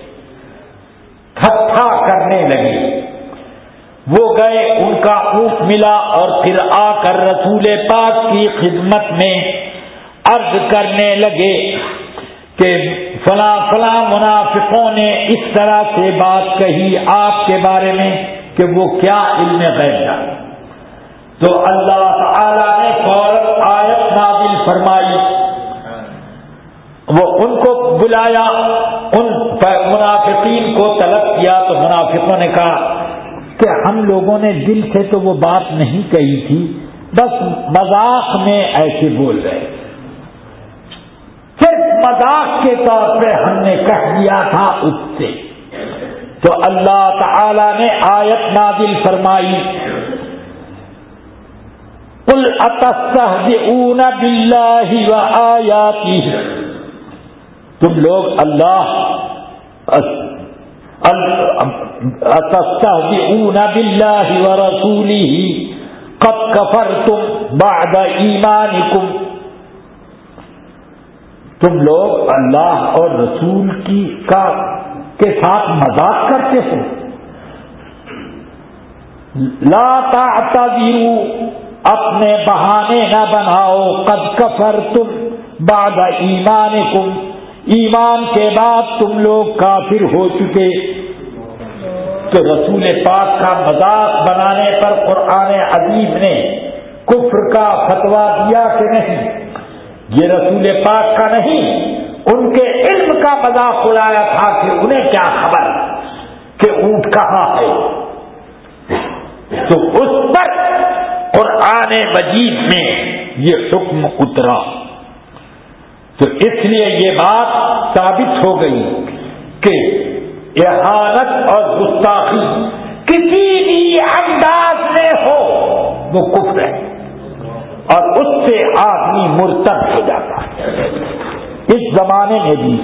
ٹھٹھا کرنے لگے۔ وہ گئے، ان کا اونٹ ملا، اور پھر آ کر رسول پاک کی خدمت میں عرض کرنے لگے کہ فلاں فلاں منافقوں نے اس طرح سے بات کہی آپ کے بارے میں کہ وہ کیا علم غیب جانے۔ تو اللہ تعالی نے فوراً آیت نازل فرمائی، وہ ان کو بلایا، ان منافقین کو طلب کیا، تو منافقوں نے کہا کہ ہم لوگوں نے دل سے تو وہ بات نہیں کہی تھی، بس مذاق میں ایسے بول رہے، صرف مذاق کے طور پہ ہم نے کہہ دیا تھا اس سے، تو اللہ تعالی نے آیت نازل فرمائی، قل اتستہزئون باللہ وآیاتہ، تم لوگ اللہ اتستہزئون باللہ ورسولہ قد کفرتم بعد ایمانکم، تم لوگ اللہ اور رسول کے ساتھ مذاق کرتے ہو، لا تعتذروا، اپنے بہانے نہ بناؤ، قد کفرتم بعد ایمانکم، ایمان کے بعد تم لوگ کافر ہو چکے۔ تو رسول پاک کا مذاق بنانے پر قرآن عظیم نے کفر کا فتویٰ دیا کہ نہیں؟ یہ رسول پاک کا نہیں، ان کے علم کا مذاق اڑایا تھا کہ انہیں کیا خبر کہ اونٹ کہاں ہے، تو اس پر قرآن مجید میں یہ حکم اترا۔ تو اس لیے یہ بات ثابت ہو گئی کہ اہانت اور گستاخی کسی بھی انداز میں ہو وہ کفر ہے، اور اس سے آدمی مرتد ہو جاتا ہے۔ اس زمانے میں بھی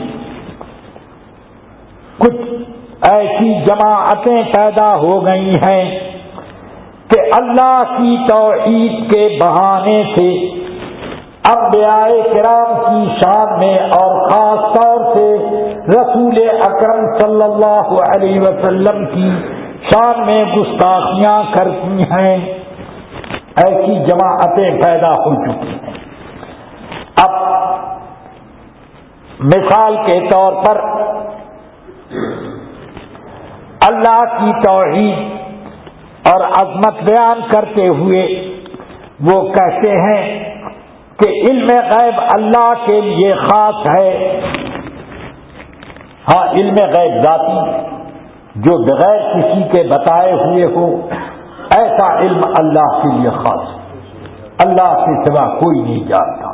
کچھ ایسی جماعتیں پیدا ہو گئی ہیں کہ اللہ کی توحید کے بہانے سے انبیاء کرام کی شان میں اور خاص طور سے رسول اکرم صلی اللہ علیہ وسلم کی شان میں گستاخیاں کرتی ہیں، ایسی جماعتیں پیدا ہو چکی ہیں۔ اب مثال کے طور پر اللہ کی توحید اور عظمت بیان کرتے ہوئے وہ کہتے ہیں کہ علم غیب اللہ کے لیے خاص ہے۔ ہاں، علم غیب ذاتی جو بغیر کسی کے بتائے ہوئے ہو، ایسا علم اللہ کے لیے خاص ہے، اللہ کے سوا کوئی نہیں جانتا۔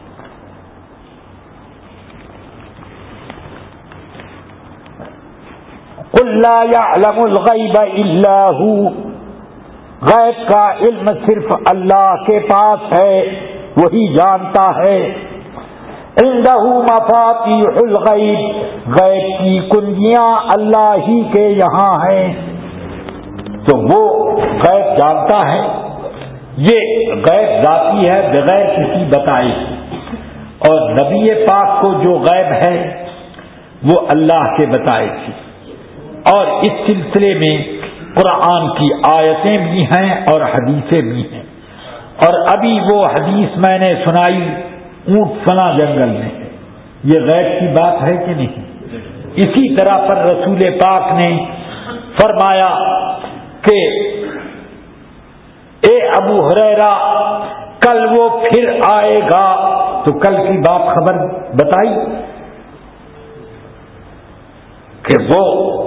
قل لا يعلم الغیب الا هو، غیب کا علم صرف اللہ کے پاس ہے، وہی جانتا ہے۔ عنده مفاتیح الغیب، غیب کی کنجیاں اللہ ہی کے یہاں ہیں، تو وہ غیب جانتا ہے۔ یہ غیب ذاتی ہے بغیر کسی بتائے، اور نبی پاک کو جو غیب ہے وہ اللہ کے بتائے تھی، اور اس سلسلے میں قرآن کی آیتیں بھی ہیں اور حدیثیں بھی ہیں۔ اور ابھی وہ حدیث میں نے سنائی، اونٹ فلاں جنگل میں ہے، یہ غیب کی بات ہے کہ نہیں؟ اسی طرح پر رسول پاک نے فرمایا کہ اے ابو ہریرہ کل وہ پھر آئے گا، تو کل کی بات خبر بتائی کہ وہ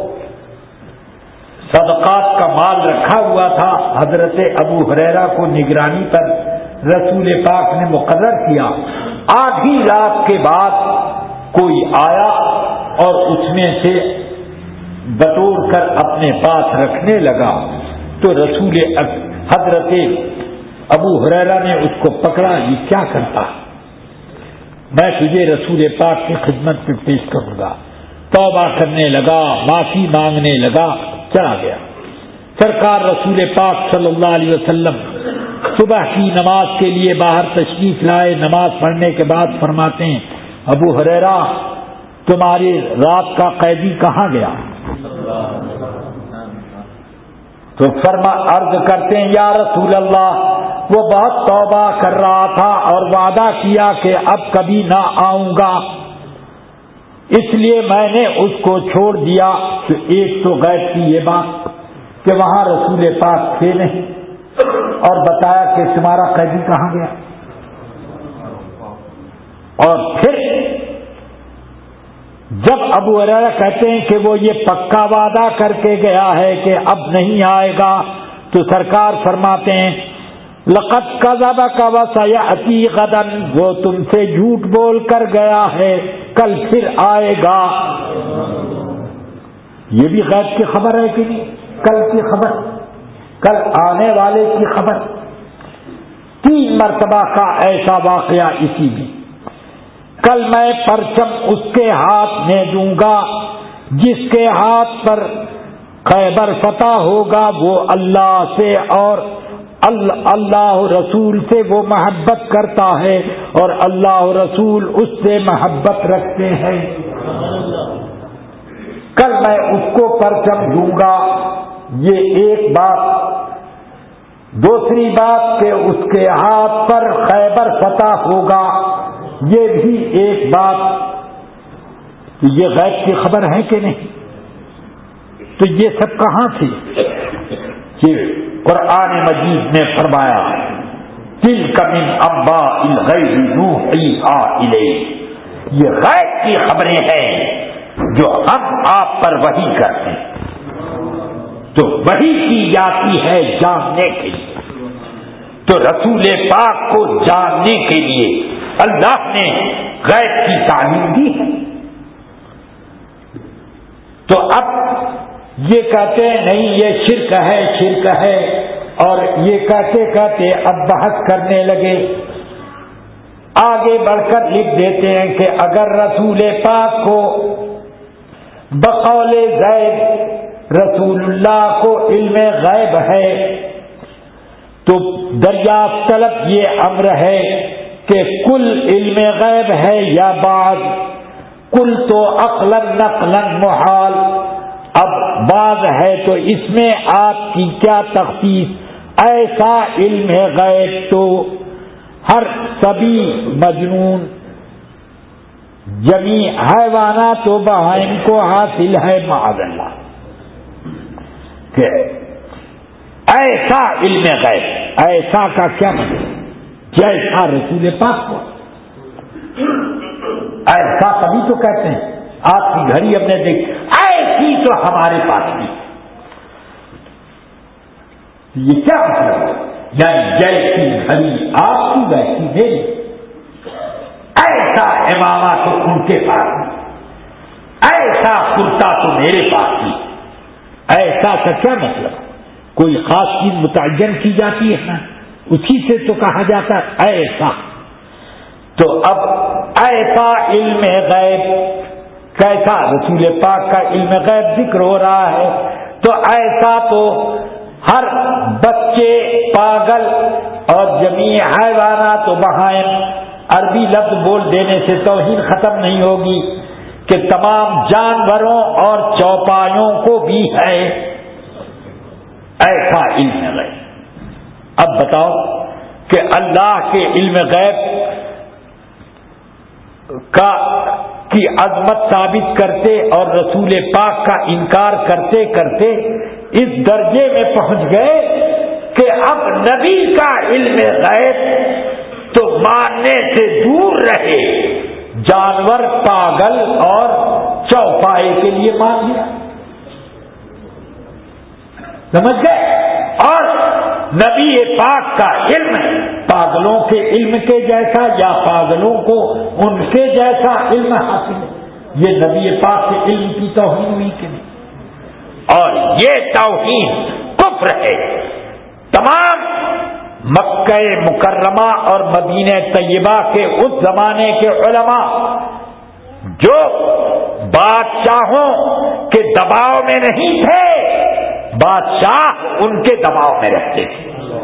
صدقات کا مال رکھا ہوا تھا، حضرت ابو ہریرہ کو نگرانی پر رسول پاک نے مقرر کیا۔ آدھی رات کے بعد کوئی آیا اور اس میں سے بٹور کر اپنے پاس رکھنے لگا، تو حضرت ابو ہریرہ نے اس کو پکڑا، یہ کیا کرتا؟ میں تجھے رسول پاک کی خدمت میں پیش کروں گا۔ توبہ کرنے لگا، معافی مانگنے لگا، چلا گیا۔ سرکار رسول پاک صلی اللہ علیہ وسلم صبح کی نماز کے لیے باہر تشریف لائے، نماز پڑھنے کے بعد فرماتے ہیں ابو ہریرہ تمہاری رات کا قیدی کہاں گیا؟ تو عرض کرتے ہیں یا رسول اللہ وہ بہت توبہ کر رہا تھا اور وعدہ کیا کہ اب کبھی نہ آؤں گا، اس لیے میں نے اس کو چھوڑ دیا۔ تو ایک تو غیب کی یہ بات کہ وہاں رسول پاک تھے نہیں، اور بتایا کہ تمہارا قیدی کہاں گیا، اور پھر جب ابو ہریرہ کہتے ہیں کہ وہ یہ پکا وعدہ کر کے گیا ہے کہ اب نہیں آئے گا، تو سرکار فرماتے ہیں لقد کذبک وسیأتی غدا، وہ تم سے جھوٹ بول کر گیا ہے، کل پھر آئے گا۔ یہ بھی غیب کی خبر ہے کہ نہیں؟ کل کی خبر، کل آنے والے کی خبر۔ 3 مرتبہ کا ایسا واقعہ اسی میں۔ کل میں پرچم اس کے ہاتھ میں دوں گا جس کے ہاتھ پر خیبر فتح ہوگا، وہ اللہ سے اور اللہ رسول سے وہ محبت کرتا ہے اور اللہ رسول اس سے محبت رکھتے ہیں۔ کل میں اس کو پرچم دوں گا، یہ ایک بات۔ دوسری بات کہ اس کے ہاتھ پر خیبر فتح ہوگا، یہ بھی ایک بات۔ یہ غیب کی خبر ہے کہ نہیں؟ تو یہ سب کہاں تھی؟ کہ قرآن مجید نے فرمایا تِلْکَ مِنْ أَنْبَاءِ الْغَیْبِ نُوحِیہا إِلَیک، یہ غیب کی خبریں ہیں جو ہم آپ پر وحی کرتے ہیں۔ تو وحی کی جاتی ہے جاننے کے لیے، تو رسول پاک کو جاننے کے لیے اللہ نے غیب کی تعلیم دی ہے۔ تو اب یہ کہتے ہیں نہیں یہ شرک ہے، شرک ہے، اور یہ کہتے کہتے اب بحث کرنے لگے۔ آگے بڑھ کر لکھ دیتے ہیں کہ اگر رسول پاک کو بقول غیب رسول اللہ کو علم غیب ہے تو دریافت طلب یہ امر ہے کہ کل علم غیب ہے یا بعض؟ کل تو عقلاً نقلاً محال، اب بعض ہے تو اس میں آپ کی کیا تخصیص؟ ایسا علم غیب تو ہر سبھی مجنون جمیع حیوانات و بہائم کو حاصل ہے معاذ اللہ، کہ ایسا علم غیب، ایسا کا کیا مطلب؟ جیسا رسول پاک کو ایسا کبھی تو کہتے ہیں آپ کی گھڑی ہم نے دیکھی، ایسی تو ہمارے پاس بھی۔ یہ کیا مطلب ہے؟ یعنی جیسی گھڑی آپ کی ویسی میری، ایسا امامہ تو ان کے پاس بھی، ایسا کرتا تو میرے پاس بھی۔ ایسا کا کیا مطلب؟ کوئی خاص چیز متعین کی جاتی ہے نا، اسی سے تو کہا جاتا ہے ایسا۔ تو اب ایسا علم غیب کیسا؟ رسول پاک کا علم غیب ذکر ہو رہا ہے، تو ایسا تو ہر بچے، پاگل اور جمیع حیوانات و بہائم، عربی لفظ بول دینے سے توہین ختم نہیں ہوگی کہ تمام جانوروں اور چوپایوں کو بھی ہے ایسا علم غیب۔ اب بتاؤ کہ اللہ کے علم غیب کی عظمت ثابت کرتے اور رسول پاک کا انکار کرتے کرتے اس درجے میں پہنچ گئے کہ اب نبی کا علم غیب تو ماننے سے دور رہے، جانور، پاگل اور چوپائے کے لیے مان لیا۔ سمجھ گئے؟ اور نبی پاک کا علم پاگلوں کے علم کے جیسا یا پاگلوں کو ان کے جیسا علم حاصل ہے، یہ نبی پاک کے علم کی توہین ہوئی کہ نہیں؟ اور یہ توہین کفر ہے۔ تمام مکہ مکرمہ اور مدینہ طیبہ کے اس زمانے کے علماء جو بادشاہوں کے دباؤ میں نہیں تھے، بادشاہ ان کے دباؤ میں رہتے تھے،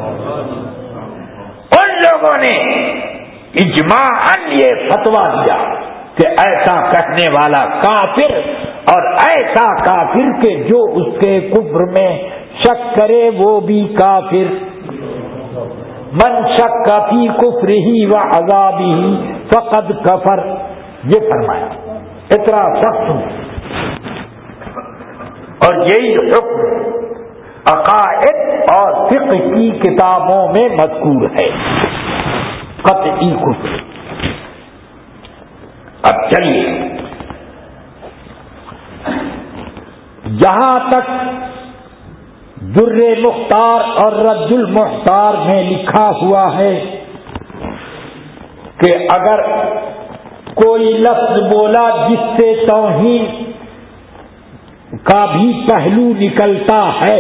ان لوگوں نے اجماعاً یہ فتویٰ دیا کہ ایسا کہنے والا کافر، اور ایسا کافر کہ جو اس کے کفر میں شک کرے وہ بھی کافر۔ من شک فی کفرہ وعذابہ فقد کفر، یہ فرمایا اتنا سخت ہوں۔ اور یہی حکم عقائد اور فقہ کی کتابوں میں مذکور ہے، قطعی کفر۔ اب چلیے، جہاں تک در مختار اور رد المختار میں لکھا ہوا ہے کہ اگر کوئی لفظ بولا جس سے توہین کا بھی پہلو نکلتا ہے،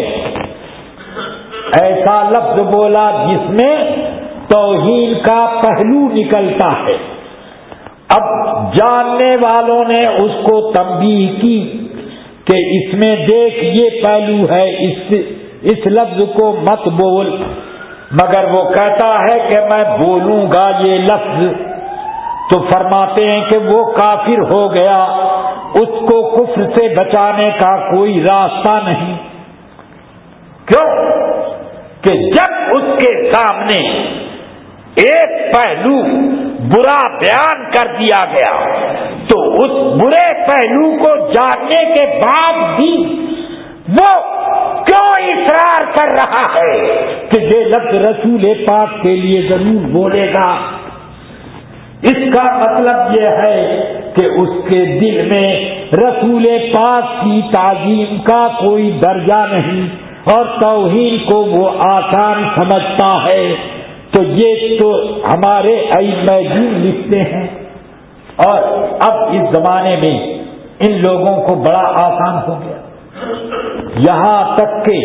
ایسا لفظ بولا جس میں توہین کا پہلو نکلتا ہے، اب جاننے والوں نے اس کو تنبیہ کی کہ اس میں دیکھ یہ پہلو ہے، اس لفظ کو مت بول، مگر وہ کہتا ہے کہ میں بولوں گا یہ لفظ، تو فرماتے ہیں کہ وہ کافر ہو گیا، اس کو کفر سے بچانے کا کوئی راستہ نہیں۔ کیوں کہ جب اس کے سامنے ایک پہلو برا بیان کر دیا گیا تو اس برے پہلو کو جاننے کے بعد بھی وہ کیوں اصرار کر رہا ہے کہ یہ لفظ رسول پاک کے لیے ضرور بولے گا؟ اس کا مطلب یہ ہے کہ اس کے دل میں رسول پاک کی تعظیم کا کوئی درجہ نہیں اور توہین کو وہ آسان سمجھتا ہے۔ تو یہ تو ہمارے ائمہ دین لکھتے ہیں، اور اب اس زمانے میں ان لوگوں کو بڑا آسان ہو گیا، یہاں تک کہ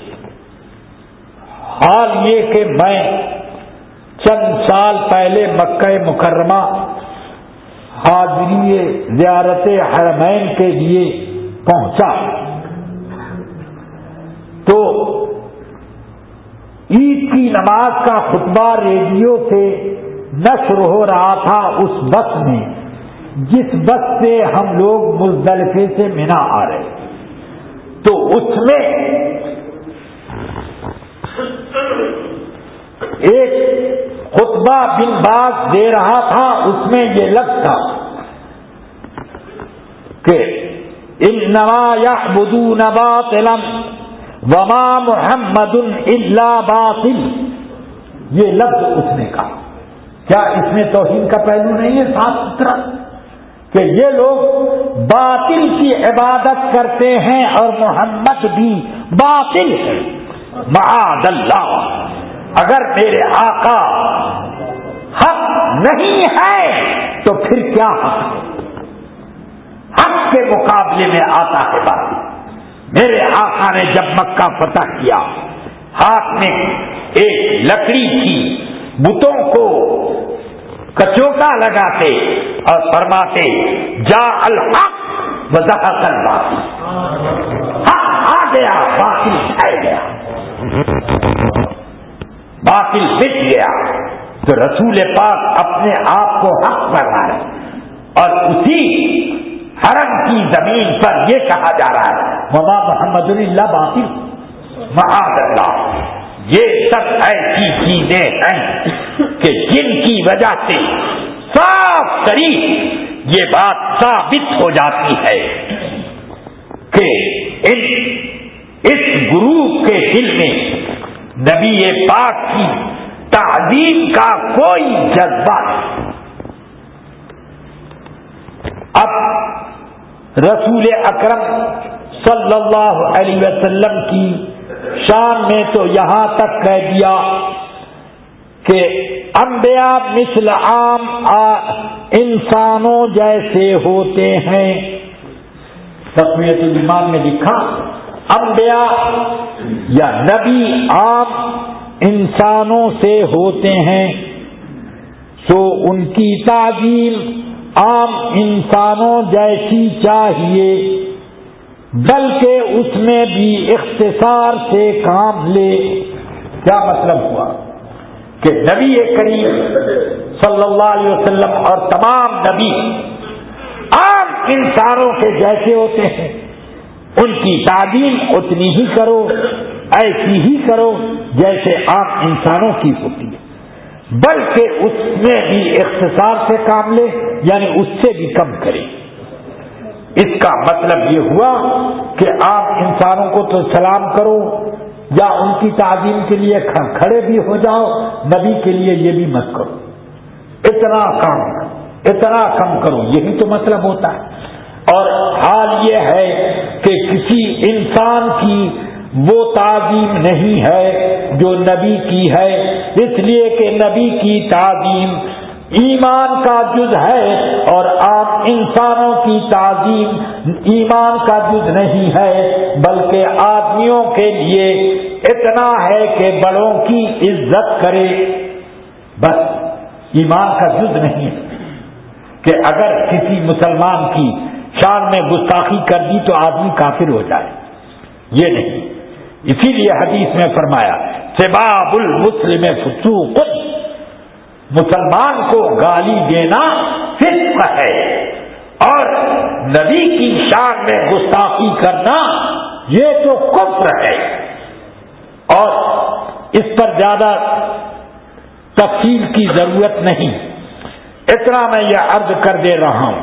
حال یہ کہ میں چند سال پہلے مکہ مکرمہ حاضری زیارت حرمین کے لیے پہنچا تو عید کی نماز کا خطبہ ریڈیو سے نشر ہو رہا تھا اس بس میں جس بس سے ہم لوگ مزدلفے سے مینا آ رہے، تو اس میں ایک خطبہ بن باز دے رہا تھا، اس میں یہ لفظ تھا کہ انما یعبدون باطلا وما محمد الا باطل، یہ لفظ اس نے کہا۔ کیا اس میں توہین کا پہلو نہیں ہے صاف ستھرا کہ یہ لوگ باطل کی عبادت کرتے ہیں اور محمد بھی باطل ہے؟ معاذ اللہ، اگر میرے آقا حق نہیں ہے تو پھر کیا حق ہے؟ حق کے مقابلے میں آتا ہے باطل۔ میرے آقا نے جب مکہ فتح کیا، ہاتھ میں ایک لکڑی کی بتوں کو کچوکا لگاتے اور فرماتے جا الحق وزحق الباطل، حق آ گیا باطل ڈھل گیا، باطل بچ گیا۔ تو رسول پاک اپنے آپ کو حق پر رہا ہے، اور اسی حرم کی زمین پر یہ کہا جا رہا ہے وما محمد اللہ باطل، معاذ اللہ۔ یہ سب ایسی چیزیں ہیں کہ جن کی وجہ سے صاف صریح یہ بات ثابت ہو جاتی ہے کہ اس گروہ کے دل میں نبی پاک کی تعظیم کا کوئی جذبہ نہیں۔ اب رسول اکرم صلی اللہ علیہ وسلم کی شان میں تو یہاں تک کہہ دیا کہ انبیاء مثل عام انسانوں جیسے ہوتے ہیں۔ تقویۃ الایمان میں لکھا انبیاء یا نبی عام انسانوں سے ہوتے ہیں، تو ان کی تعظیم عام انسانوں جیسی چاہیے، بلکہ اس میں بھی اختصار سے کام لے۔ کیا مطلب ہوا کہ نبی کریم صلی اللہ علیہ وسلم اور تمام نبی عام انسانوں کے جیسے ہوتے ہیں، ان کی تعظیم اتنی ہی کرو، ایسی ہی کرو جیسے عام انسانوں کی ہوتی ہے، بلکہ اس میں بھی اختصار سے کام لے، یعنی اس سے بھی کم کرے۔ اس کا مطلب یہ ہوا کہ عام انسانوں کو تو سلام کرو یا ان کی تعظیم کے لیے کھڑے بھی ہو جاؤ، نبی کے لیے یہ بھی مت کرو، اتنا کم کرو، یہی تو مطلب ہوتا ہے۔ اور حال یہ ہے کہ کسی انسان کی وہ تعظیم نہیں ہے جو نبی کی ہے، اس لیے کہ نبی کی تعظیم ایمان کا جز ہے اور عام انسانوں کی تعظیم ایمان کا جز نہیں ہے، بلکہ آدمیوں کے لیے اتنا ہے کہ بڑوں کی عزت کرے، بس ایمان کا جز نہیں ہے کہ اگر کسی مسلمان کی شان میں گستاخی کر دی تو آدمی کافر ہو جائے، یہ نہیں۔ اسی لیے حدیث میں فرمایا سباب المسلم فسوق، مسلمان کو گالی دینا فسق ہے، اور نبی کی شان میں گستاخی کرنا یہ تو کفر ہے۔ اور اس پر زیادہ تفصیل کی ضرورت نہیں، اتنا میں یہ عرض کر دے رہا ہوں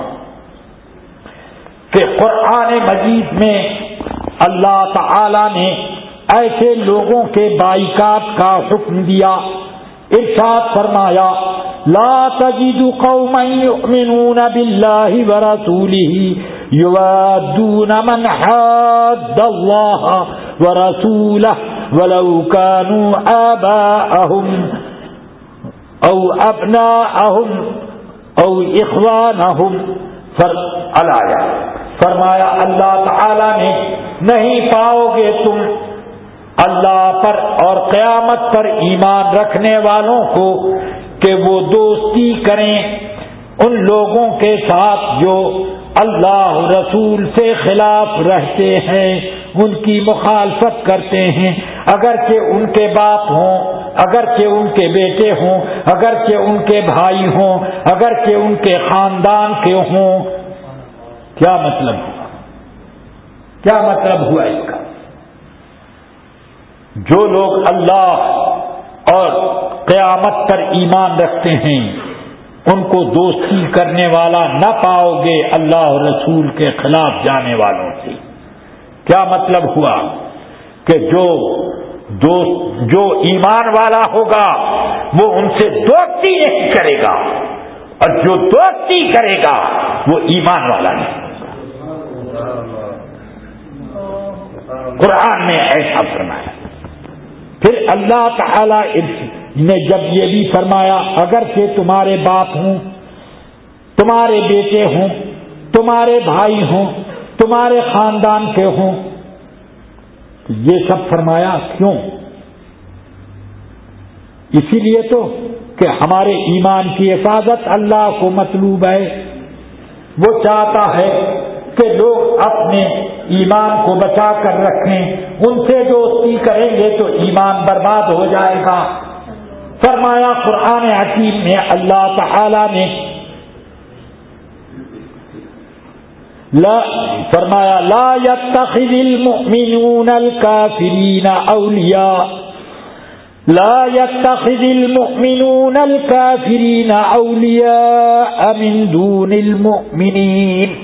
کہ قرآن مجید میں اللہ تعالی نے ایسے لوگوں کے بائیکاٹ کا حکم دیا، ارشاد فرمایا لا تجد قوما يؤمنون بالله ورسوله يوادون من حاد الله ورسوله ولو كانوا آباءهم او ابناءهم او اخوانهم الآیہ۔ فرمایا اللہ تعالی نے نہیں پاؤ گے تم اللہ پر اور قیامت پر ایمان رکھنے والوں کو کہ وہ دوستی کریں ان لوگوں کے ساتھ جو اللہ رسول سے خلاف رہتے ہیں، ان کی مخالفت کرتے ہیں، اگرچہ ان کے باپ ہوں، اگرچہ ان کے بیٹے ہوں، اگرچہ ان کے بھائی ہوں، اگرچہ ان کے خاندان کے ہوں۔ کیا مطلب ہوا؟ کیا مطلب ہوا اس کا؟ جو لوگ اللہ اور قیامت پر ایمان رکھتے ہیں ان کو دوستی کرنے والا نہ پاؤ گے اللہ اور رسول کے خلاف جانے والوں سے۔ کیا مطلب ہوا کہ جو ایمان والا ہوگا وہ ان سے دوستی نہیں کرے گا، اور جو دوستی کرے گا وہ ایمان والا نہیں ہوگا۔ قرآن نے ایسا فرمایا۔ پھر اللہ تعالی نے جب یہ بھی فرمایا اگرچہ تمہارے باپ ہوں، تمہارے بیٹے ہوں، تمہارے بھائی ہوں، تمہارے خاندان کے ہوں، یہ سب فرمایا کیوں؟ اسی لیے تو کہ ہمارے ایمان کی حفاظت اللہ کو مطلوب ہے، وہ چاہتا ہے کہ لوگ اپنے ایمان کو بچا کر رکھیں، ان سے دوستی کریں گے تو ایمان برباد ہو جائے گا۔ فرمایا قرآن حکیم میں اللہ تعالی نے فرمایا لا يتخذ المؤمنون الكافرين اولیاء لا يتخذ المؤمنون الكافرين اولیاء من دون المؤمنین،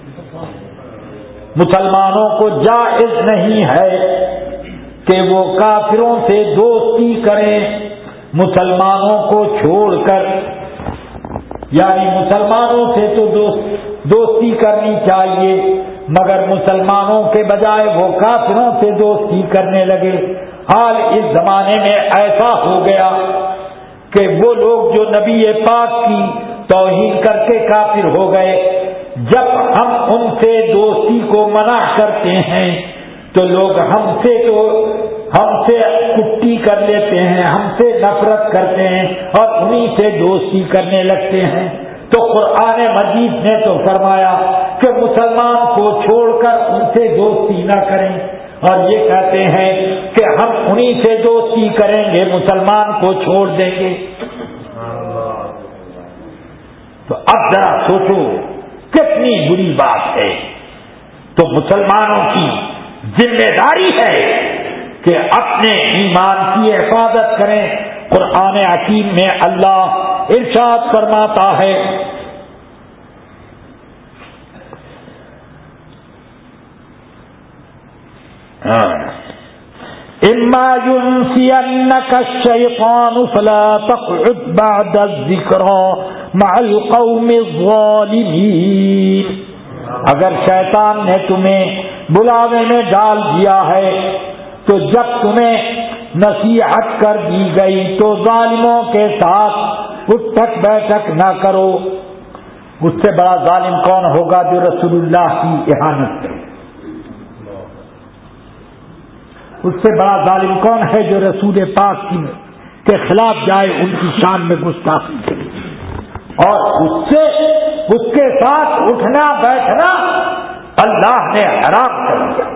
مسلمانوں کو جائز نہیں ہے کہ وہ کافروں سے دوستی کریں مسلمانوں کو چھوڑ کر، یعنی مسلمانوں سے تو دوستی کرنی چاہیے مگر مسلمانوں کے بجائے وہ کافروں سے دوستی کرنے لگے۔ حال اس زمانے میں ایسا ہو گیا کہ وہ لوگ جو نبی پاک کی توہین کر کے کافر ہو گئے، جب ہم ان سے دوستی کو منع کرتے ہیں تو لوگ ہم سے کٹی کر لیتے ہیں، ہم سے نفرت کرتے ہیں اور انہی سے دوستی کرنے لگتے ہیں۔ تو قرآن مجید نے تو فرمایا کہ مسلمان کو چھوڑ کر ان سے دوستی نہ کریں، اور یہ کہتے ہیں کہ ہم انہی سے دوستی کریں گے، مسلمان کو چھوڑ دیں گے۔ تو اب ذرا سوچو کتنی بری بات ہے۔ تو مسلمانوں کی ذمہ داری ہے کہ اپنے ایمان کی حفاظت کریں۔ قرآن حکیم میں اللہ ارشاد فرماتا ہے اما ينسينك الشيطان فلا تقعد بعد الذكرى مع القوم الظالمين، اگر شیطان نے تمہیں بلاوے میں ڈال دیا ہے تو جب تمہیں نصیحت کر دی گئی تو ظالموں کے ساتھ اٹھک بیٹھک نہ کرو. اس سے بڑا ظالم کون ہوگا جو رسول اللہ کی اہانت کرے؟ اس سے بڑا ظالم کون ہے جو رسول پاک کے خلاف جائے، ان کی شان میں گستاخی کرے؟ اور اس کے ساتھ اٹھنا بیٹھنا اللہ نے حرام کر دیا.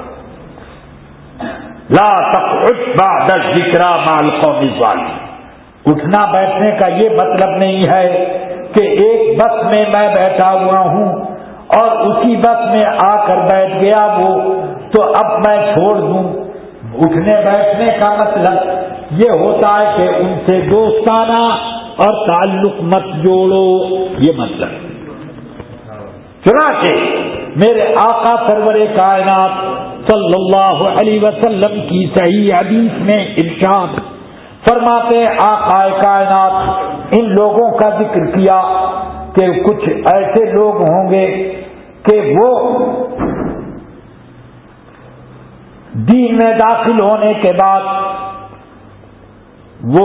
لا تقعد بعد الذکر مع القوم الظالمین. اٹھنا بیٹھنے کا یہ مطلب نہیں ہے کہ ایک بس میں بیٹھا ہوا ہوں اور اسی بس میں آ کر بیٹھ گیا وہ، تو اب میں چھوڑ دوں. اٹھنے بیٹھنے کا مطلب یہ ہوتا ہے کہ ان سے دوستانہ اور تعلق مت جوڑو، یہ مطلب. چنانچہ میرے آقا سرور کائنات صلی اللہ علیہ وسلم کی صحیح حدیث میں ارشاد فرماتے، آقا کائنات ان لوگوں کا ذکر کیا کہ کچھ ایسے لوگ ہوں گے کہ وہ دین میں داخل ہونے کے بعد وہ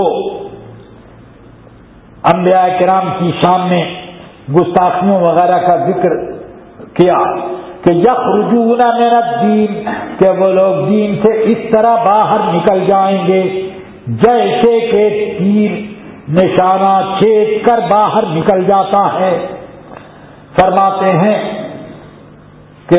انبیاء کرام کی شان میں گستاخیوں وغیرہ کا ذکر کیا کہ یخرجون من الدین، کہ وہ لوگ دین سے اس طرح باہر نکل جائیں گے جیسے کہ تیر نشانہ چھید کر باہر نکل جاتا ہے. فرماتے ہیں کہ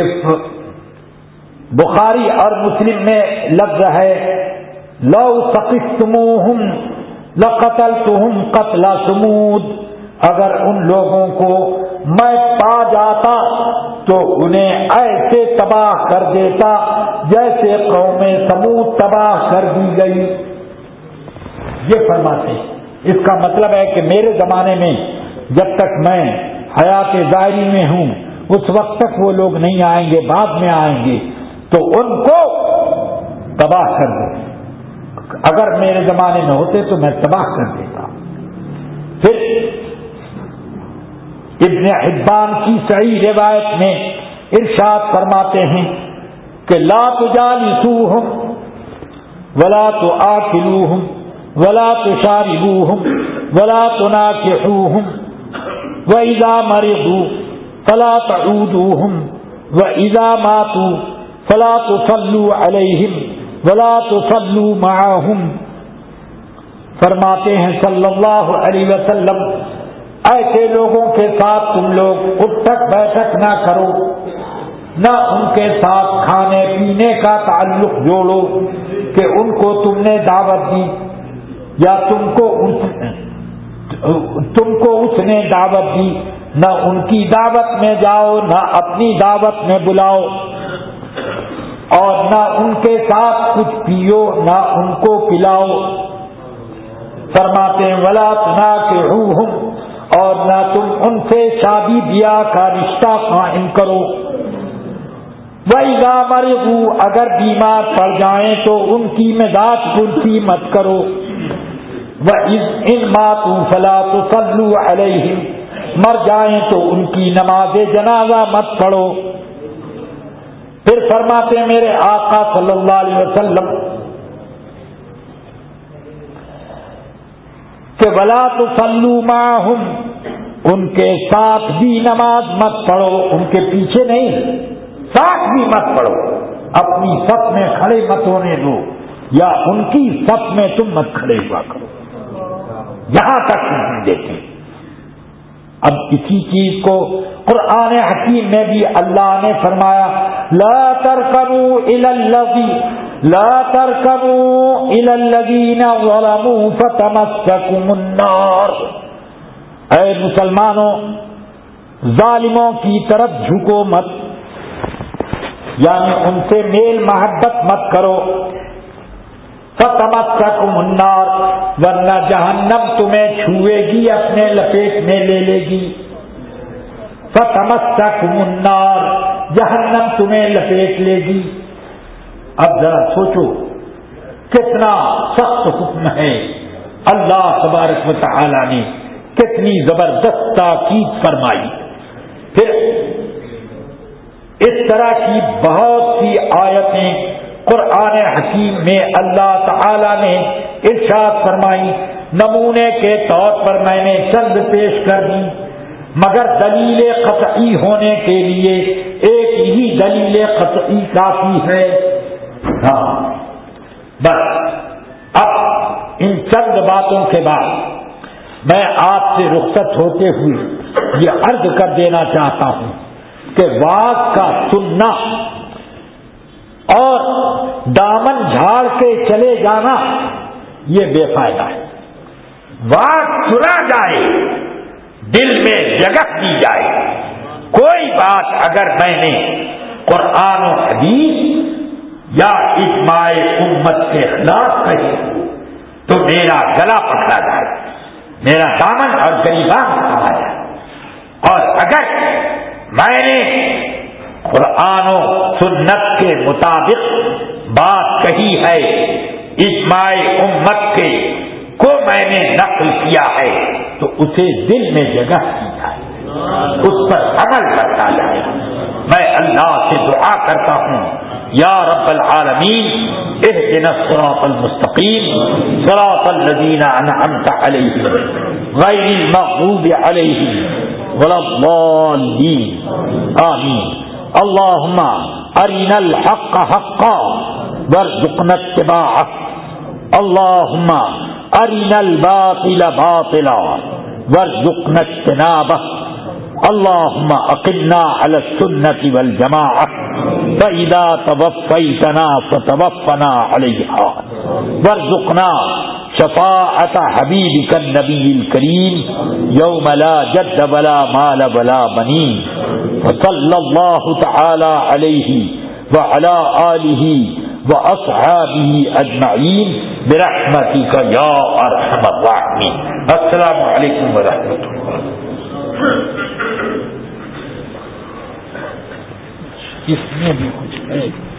بخاری اور مسلم میں لفظ ہے لو ثقفتموہم لقتلتہم قتل سمود. اگر ان لوگوں کو میں پا جاتا تو انہیں ایسے تباہ کر دیتا جیسے قوم سمود تباہ کر دی گئی. یہ فرماتے ہیں اس کا مطلب ہے کہ میرے زمانے میں جب تک میں حیات ظاہری میں ہوں اس وقت تک وہ لوگ نہیں آئیں گے، بعد میں آئیں گے تو ان کو تباہ کر دیں. اگر میرے زمانے میں ہوتے تو میں تباہ کر دیتا. پھر ابن حبان کی صحیح روایت میں ارشاد فرماتے ہیں کہ لا تجالسوہم ولا تآکلوہم ولا تشاربوہم ولا تناکحوہم وإذا مرضوا فلا تعودوہم وإذا ماتوا فلا تصلوا علیہم ولا تصلوا معهم. فرماتے ہیں صلی اللہ علیہ وسلم ایسے لوگوں کے ساتھ تم لوگ اٹھک بیٹھک نہ کرو، نہ ان کے ساتھ کھانے پینے کا تعلق جوڑو کہ ان کو تم نے دعوت دی یا تم کو اس نے دعوت دی، نہ ان کی دعوت میں جاؤ نہ اپنی دعوت میں بلاؤ، اور نہ ان کے ساتھ کچھ پیو نہ ان کو پلاؤ. فرماتے ہیں ولا تناکحوہم، اور نہ تم ان سے شادی بیاہ کا رشتہ قائم کرو. وَإِذَا مَرِضُوا، اگر بیمار پڑ جائیں تو ان کی مداد پرسی مت کرو. وَإِنْ مَاتُوا فَلَا تُصَلُّوا عَلَيْهِمْ، مر جائیں تو ان کی نماز جنازہ مت پڑھو. پھر فرماتے ہیں میرے آقا صلی اللہ علیہ وسلم کہ وَلَا تُصَلُّوا مَعَهُمْ، ان کے ساتھ بھی نماز مت پڑھو، ان کے پیچھے نہیں، ساتھ بھی مت پڑھو. اپنی صف میں کھڑے مت ہونے دو یا ان کی صف میں تم مت کھڑے ہوا کرو. یہاں تک نہیں دیکھیں. اب اسی چیز کو قرآن حکیم میں بھی اللہ نے فرمایا لا ترکنوا الی الذین ظلموا فتمسکم النار. اے مسلمانوں، ظالموں کی طرف جھکو مت، یعنی ان سے میل محبت مت کرو. فتمسکم النار، ورنہ جہنم تمہیں چھوئے گی، اپنے لپیٹ میں لے لے گی. فتمسکم النار، جہنم تمہیں لپیٹ لے گی. اب ذرا سوچو کتنا سخت حکم ہے. اللہ تبارک و تعالی نے کتنی زبردست تاکید فرمائی. پھر اس طرح کی بہت سی آیتیں قرآن حکیم میں اللہ تعالی نے ارشاد فرمائی، نمونے کے طور پر میں نے چند پیش کر دی، مگر دلیل قطعی ہونے کے لیے ایک ہی دلیل قطعی کافی ہے۔ ہاں بس اب ان چند باتوں کے بعد میں آپ سے رخصت ہوتے ہوئے یہ عرض کر دینا چاہتا ہوں کہ واز کا سننا اور دامن جھاڑ کے چلے جانا یہ بے فائدہ ہے۔ واز سنا جائے، دل میں جگہ دی جائے، کوئی بات اگر میں نے قرآن و حدیث یا اجماع امت کے خلاف کہی تو میرا گلا پکڑا جائے، میرا دامن اور گریبان کھایا جائے، اور اگر میں نے قرآن و سنت کے مطابق بات کہی ہے، اجماع امت کے کو میں نے نقل کیا ہے، تو اسے دل میں جگہ دی جائے، اس پر عمل کرتا جائے۔ میں اللہ سے دعا کرتا ہوں، یا رب العالمین اہدنا الصراط المستقیم صراط الذین انعمت علیہم غیر المغضوب علیہم ولا الضالین آمین۔ اللہم ارنا الحق حقا وارزقنا اتباعہ، اللہم ارنا الباطل باطلا وارزقنا اجتنابہ، اللہم اقمنا علی السنة والجماعة فإذا توفیتنا فتوفنا علیہا، وارزقنا شفاعة حبیبک النبی الکریم یوم لا جد ولا مال ولا بنین، وصلی اللہ تعالی علیہ وعلی آلہ وأصحابه أجمعين برحمتك يا أرحم الراحمين۔ السلام عليكم ورحمة الله۔ اس میں بھی کچھ ہے۔